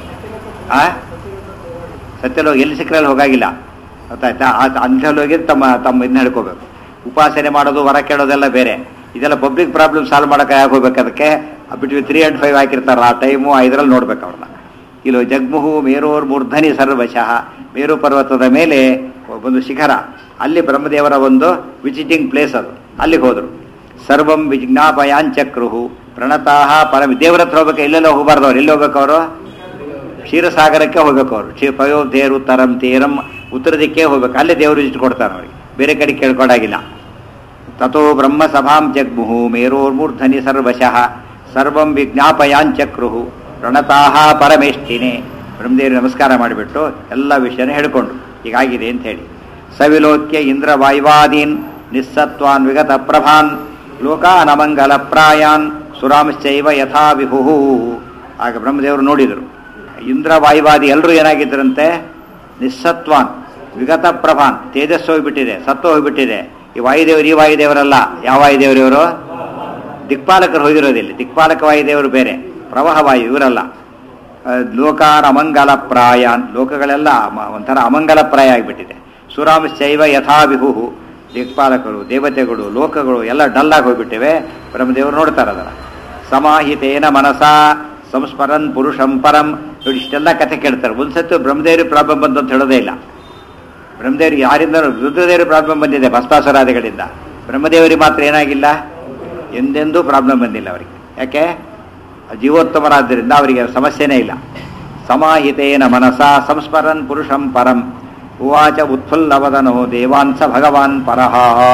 S1: ಸತ್ಯಲೋಗಿ ಎಲ್ಲಿ ಸಿಕ್ಕರಲ್ಲಿ ಹೋಗಾಗಿಲ್ಲ, ಗೊತ್ತಾಯ್ತಾ? ಅಂಥಲ್ಲಿ ಹೋಗಿ ತಮ್ಮ ಇದನ್ನ ಹೇಳ್ಕೋಬೇಕು. ಉಪಾಸನೆ ಮಾಡೋದು, ಹೊರ ಕೇಳೋದೆಲ್ಲ ಬೇರೆ. ಇದೆಲ್ಲ ಪಬ್ಲಿಕ್ ಪ್ರಾಬ್ಲಮ್ ಸಾಲ್ವ್ ಮಾಡೋಕೆ ಯಾಕೆ ಹೋಗ್ಬೇಕು? ಅದಕ್ಕೆ ಬಿಟ್ವೀನ್ 3 and 5 ಹಾಕಿರ್ತಾರೆ, ಆ ಟೈಮು ಇದರಲ್ಲಿ ನೋಡ್ಬೇಕು ಅವ್ರನ್ನ. ಇಲ್ಲಿ ಜಗ್ಮುಹು ಮೇರೋರ್ ಮೂರ್ಧನಿ ಸರ್ವಶಃ, ಮೇರು ಪರ್ವತದ ಮೇಲೆ ಒಂದು ಶಿಖರ, ಅಲ್ಲಿ ಬ್ರಹ್ಮದೇವರ ಒಂದು ವಿಸಿಟಿಂಗ್ ಪ್ಲೇಸ್ ಅದು, ಅಲ್ಲಿಗೆ ಹೋದರು. ಸರ್ವಂ ವಿಜ್ಞಾಪಯಾಂಚಕ್ರುಹು ಪ್ರಣತಾಹ ಪರಮ. ದೇವರ ಹತ್ರ ಹೋಗ್ಬೇಕು, ಎಲ್ಲೆಲ್ಲ ಹೋಗಬಾರ್ದು ಅವ್ರು. ಎಲ್ಲಿ ಹೋಗ್ಬೇಕು ಅವರು? ಕ್ಷೀರಸಾಗರಕ್ಕೆ ಹೋಗ್ಬೇಕು ಅವರು. ಪಯೋಧೇರು ತರಂ ತೀರಂ, ಉತ್ತರ ದಿಕ್ಕೇ ಹೋಗ್ಬೇಕು. ಅಲ್ಲೇ ದೇವರು ವಿಸಿಟ್ ಕೊಡ್ತಾರೆ ಅವ್ರಿಗೆ, ಬೇರೆ ಕಡೆ ಕೇಳ್ಕೊಡಾಗಿಲ್ಲ. ತಥೋ ಬ್ರಹ್ಮ ಸಭಾಂ ಜಗ್ಮುಹು ಮೇರೋರ್ಮೂರ್ಧನಿ ಸರ್ವಶಃ ಸರ್ವಂ ವಿಜ್ಞಾಪಯಾಂಚಕ್ರುಹು ಪ್ರಣತಾಹ ಪರಮೇಷ್ಠಿನೇ. ಬ್ರಹ್ಮದೇವರು ನಮಸ್ಕಾರ ಮಾಡಿಬಿಟ್ಟು ಎಲ್ಲ ವಿಷಯನ ಹೇಳಿಕೊಂಡ್ರು, ಹೀಗಾಗಿದೆ ಅಂತ ಹೇಳಿ. ಸವಿಲೋಕ್ಯ ಇಂದ್ರ ವಾಯುವಾದೀನ್ ನಿಸ್ಸತ್ವಾನ್ ವಿಗತ ಪ್ರಭಾನ್ ಲೋಕಾನಮಂಗಲ ಪ್ರಾಯಾನ್ ಸುರಾಂಶ್ಚೈವ ಯಥಾ ವಿಭು. ಆಗ ಬ್ರಹ್ಮದೇವರು ನೋಡಿದರು, ಇಂದ್ರ ವಾಯುವಾದಿ ಎಲ್ಲರೂ ಏನಾಗಿದ್ದರಂತೆ? ನಿಸ್ಸತ್ವಾನ್ ವಿಗತ ಪ್ರಭಾನ್, ತೇಜಸ್ಸು ಹೋಗಿಬಿಟ್ಟಿದೆ, ಸತ್ವ ಹೋಗಿಬಿಟ್ಟಿದೆ. ಈ ವಾಯುದೇವರಲ್ಲ. ಯಾವ ವಾಯುದೇವರು ಇವರು? ದಿಕ್ಪಾಲಕರು ಹೋಗಿರೋದಿಲ್ಲ. ದಿಕ್ಪಾಲಕ ವಾಯುದೇವರು ಬೇರೆ, ಪ್ರವಾಹ ವಾಯು ಇವರಲ್ಲ. ಲೋಕಾನ್ ಅಮಂಗಲ ಪ್ರಾಯಾನ್, ಲೋಕಗಳೆಲ್ಲ ಒಂಥರ ಅಮಂಗಲ ಪ್ರಾಯ ಆಗಿಬಿಟ್ಟಿದೆ. ಸುರಾಂಶ್ಚೈವ ಯಥಾ ವಿಭು, ದಿಕ್ಪಾಲಕರು, ದೇವತೆಗಳು, ಲೋಕಗಳು ಎಲ್ಲ ಡಲ್ಲಾಗಿ ಹೋಗ್ಬಿಟ್ಟಿವೆ. ಬ್ರಹ್ಮದೇವರು ನೋಡ್ತಾರೆ ಅದರ. ಸಮಾಹಿತೇನ ಮನಸ ಸಂಸ್ಮರನ್ ಪುರುಷಂ ಪರಂ. ನೋಡಿ, ಇಷ್ಟೆಲ್ಲ ಕಥೆ ಕೇಳ್ತಾರೆ. ಒಂದ್ಸತ್ತು ಬ್ರಹ್ಮದೇವರಿಗೆ ಪ್ರಾಬ್ಲಮ್ ಬಂತು ಅಂತ ಹೇಳೋದೇ ಇಲ್ಲ. ಬ್ರಹ್ಮದೇವರಿಗೆ ಯಾರಿಂದ? ರುದ್ರದೇವರಿಗೆ ಪ್ರಾಬ್ಲಮ್ ಬಂದಿದೆ ಭಸ್ಮಾಸುರಾದಿಗಳಿಂದ. ಬ್ರಹ್ಮದೇವರಿಗೆ ಮಾತ್ರ ಏನಾಗಿಲ್ಲ, ಎಂದೆಂದೂ ಪ್ರಾಬ್ಲಮ್ ಬಂದಿಲ್ಲ ಅವರಿಗೆ. ಯಾಕೆ? ಜೀವೋತ್ತಮರಾದ್ದರಿಂದ ಅವರಿಗೆ ಸಮಸ್ಯೆನೇ ಇಲ್ಲ. ಸಮಾಹಿತೇನ ಮನಸ ಸಂಸ್ಮರನ್ ಪುರುಷಂ ಪರಂ ಉವಾಚ ಉತ್ಫುಲ್ಲವದನೋ ದೇವಾಂಸ ಭಗವಾನ್ ಪರಹ.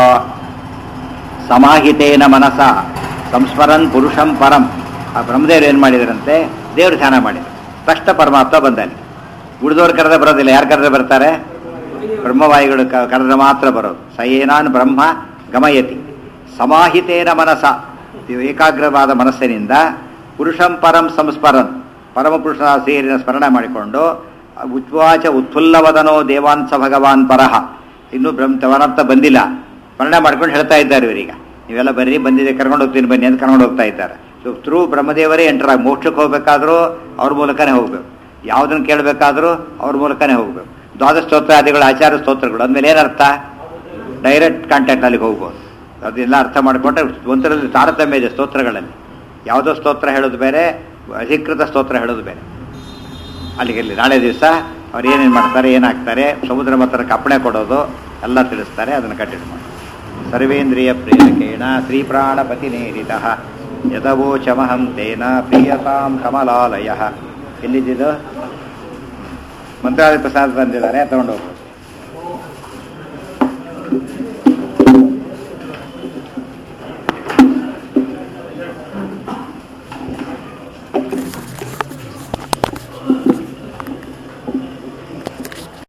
S1: ಸಮಾಹಿತೇನ ಮನಸ ಸಂಸ್ಮರನ್ ಪುರುಷಂ ಪರಂ. ಆ ಬ್ರಹ್ಮದೇವರು ಏನು ಮಾಡಿದರಂತೆ? ದೇವರು ಧ್ಯಾನ ಮಾಡಿದರು. ತಕ್ಷಣ ಪರಮಾತ್ಮ ಬಂದಲ್ಲಿ. ಉಳಿದವ್ರು ಕರೆದ ಬರೋದಿಲ್ಲ. ಯಾರು ಕರೆದ್ರೆ ಬರ್ತಾರೆ? ಬ್ರಹ್ಮವಾಯುಗಳು ಕರೆದ್ರೆ ಮಾತ್ರ ಬರೋದು. ಸಯೇನಾನ್ ಬ್ರಹ್ಮ ಗಮಯತಿ. ಸಮಾಹಿತೇನ ಮನಸ, ಏಕಾಗ್ರವಾದ ಮನಸ್ಸಿನಿಂದ ಪುರುಷಂ ಪರಂ ಸಂಸ್ಮರನ್, ಪರಮಪುರುಷನ ಸೇರಿನ ಸ್ಮರಣ ಮಾಡಿಕೊಂಡು ಉಚ್ವಾಚ ಉತ್ಫುಲ್ಲವದನೋ ದೇವಾಂಸ ಭಗವಾನ್ ಪರಹ. ಇನ್ನೂ ಪರಮಾತ್ಮ ಬಂದಿಲ್ಲ, ಸ್ಮರಣ ಮಾಡ್ಕೊಂಡು ಹೇಳ್ತಾ ಇದ್ದಾರೆ ಇವರೀಗ. ನೀವೆಲ್ಲ ಬರ್ರಿ, ಬಂದಿದೆ, ಕರ್ಕೊಂಡು ಹೋಗ್ತೀನಿ ಬನ್ನಿ ಅಂತ ಕರ್ಕೊಂಡು ಹೋಗ್ತಾ ಇದ್ದಾರೆ. ಸೊ ಥ್ರೂ ಬ್ರಹ್ಮದೇವರೇ ಎಂಟರ್ ಆಗಿ, ಮೋಕ್ಷಕ್ಕೆ ಹೋಗ್ಬೇಕಾದ್ರೂ ಅವ್ರ ಮೂಲಕನೇ ಹೋಗ್ಬೇಕು, ಯಾವುದನ್ನು ಕೇಳಬೇಕಾದ್ರೂ ಅವ್ರ ಮೂಲಕನೇ ಹೋಗ್ಬೇಕು. ದ್ವಾದಶ ಸ್ತೋತ್ರಾದಿಗಳು ಆಚಾರ ಸ್ತೋತ್ರಗಳು ಅಂದಮೇಲೆ ಏನರ್ಥ? ಡೈರೆಕ್ಟ್ ಕಾಂಟ್ಯಾಕ್ಟ್ ಅಲ್ಲಿಗೆ ಹೋಗ್ಬೋದು. ಅದೆಲ್ಲ ಅರ್ಥ ಮಾಡಿಕೊಂಡ್ರೆ ಒಂದರಲ್ಲಿ ತಾರತಮ್ಯ ಇದೆ ಸ್ತೋತ್ರಗಳಲ್ಲಿ. ಯಾವುದೋ ಸ್ತೋತ್ರ ಹೇಳೋದು ಬೇರೆ, ಅಧಿಕೃತ ಸ್ತೋತ್ರ ಹೇಳೋದು ಬೇರೆ. ಅಲ್ಲಿಗೆ ನಾಳೆ ದಿವಸ ಅವ್ರು ಏನೇನು ಮಾಡ್ತಾರೆ, ಏನಾಗ್ತಾರೆ, ಸಮುದ್ರ ಮತ್ತರಕ್ಕೆ ಅಪ್ಪಣೆ ಕೊಡೋದು ಎಲ್ಲ ತಿಳಿಸ್ತಾರೆ. ಅದನ್ನು ಕಂಟಿನ್ಯೂ ಮಾಡಿ. ಸರ್ವೇಂದ್ರಿಯ ಪ್ರೇರಕೇಣ ಶ್ರೀಪ್ರಾಣಪತಿ ನೇರಿತ ಯದವೋಚಮಹಂ ತೇನ ಪ್ರಿಯತಾಂ ಕಮಲಾಲಯ. ಎಲ್ಲಿದ್ದು ಮಂತ್ರಾಲಯ ಪ್ರಸಾದ ತಂದಿದ್ದಾರೆ, ತಗೊಂಡೋಗಿ.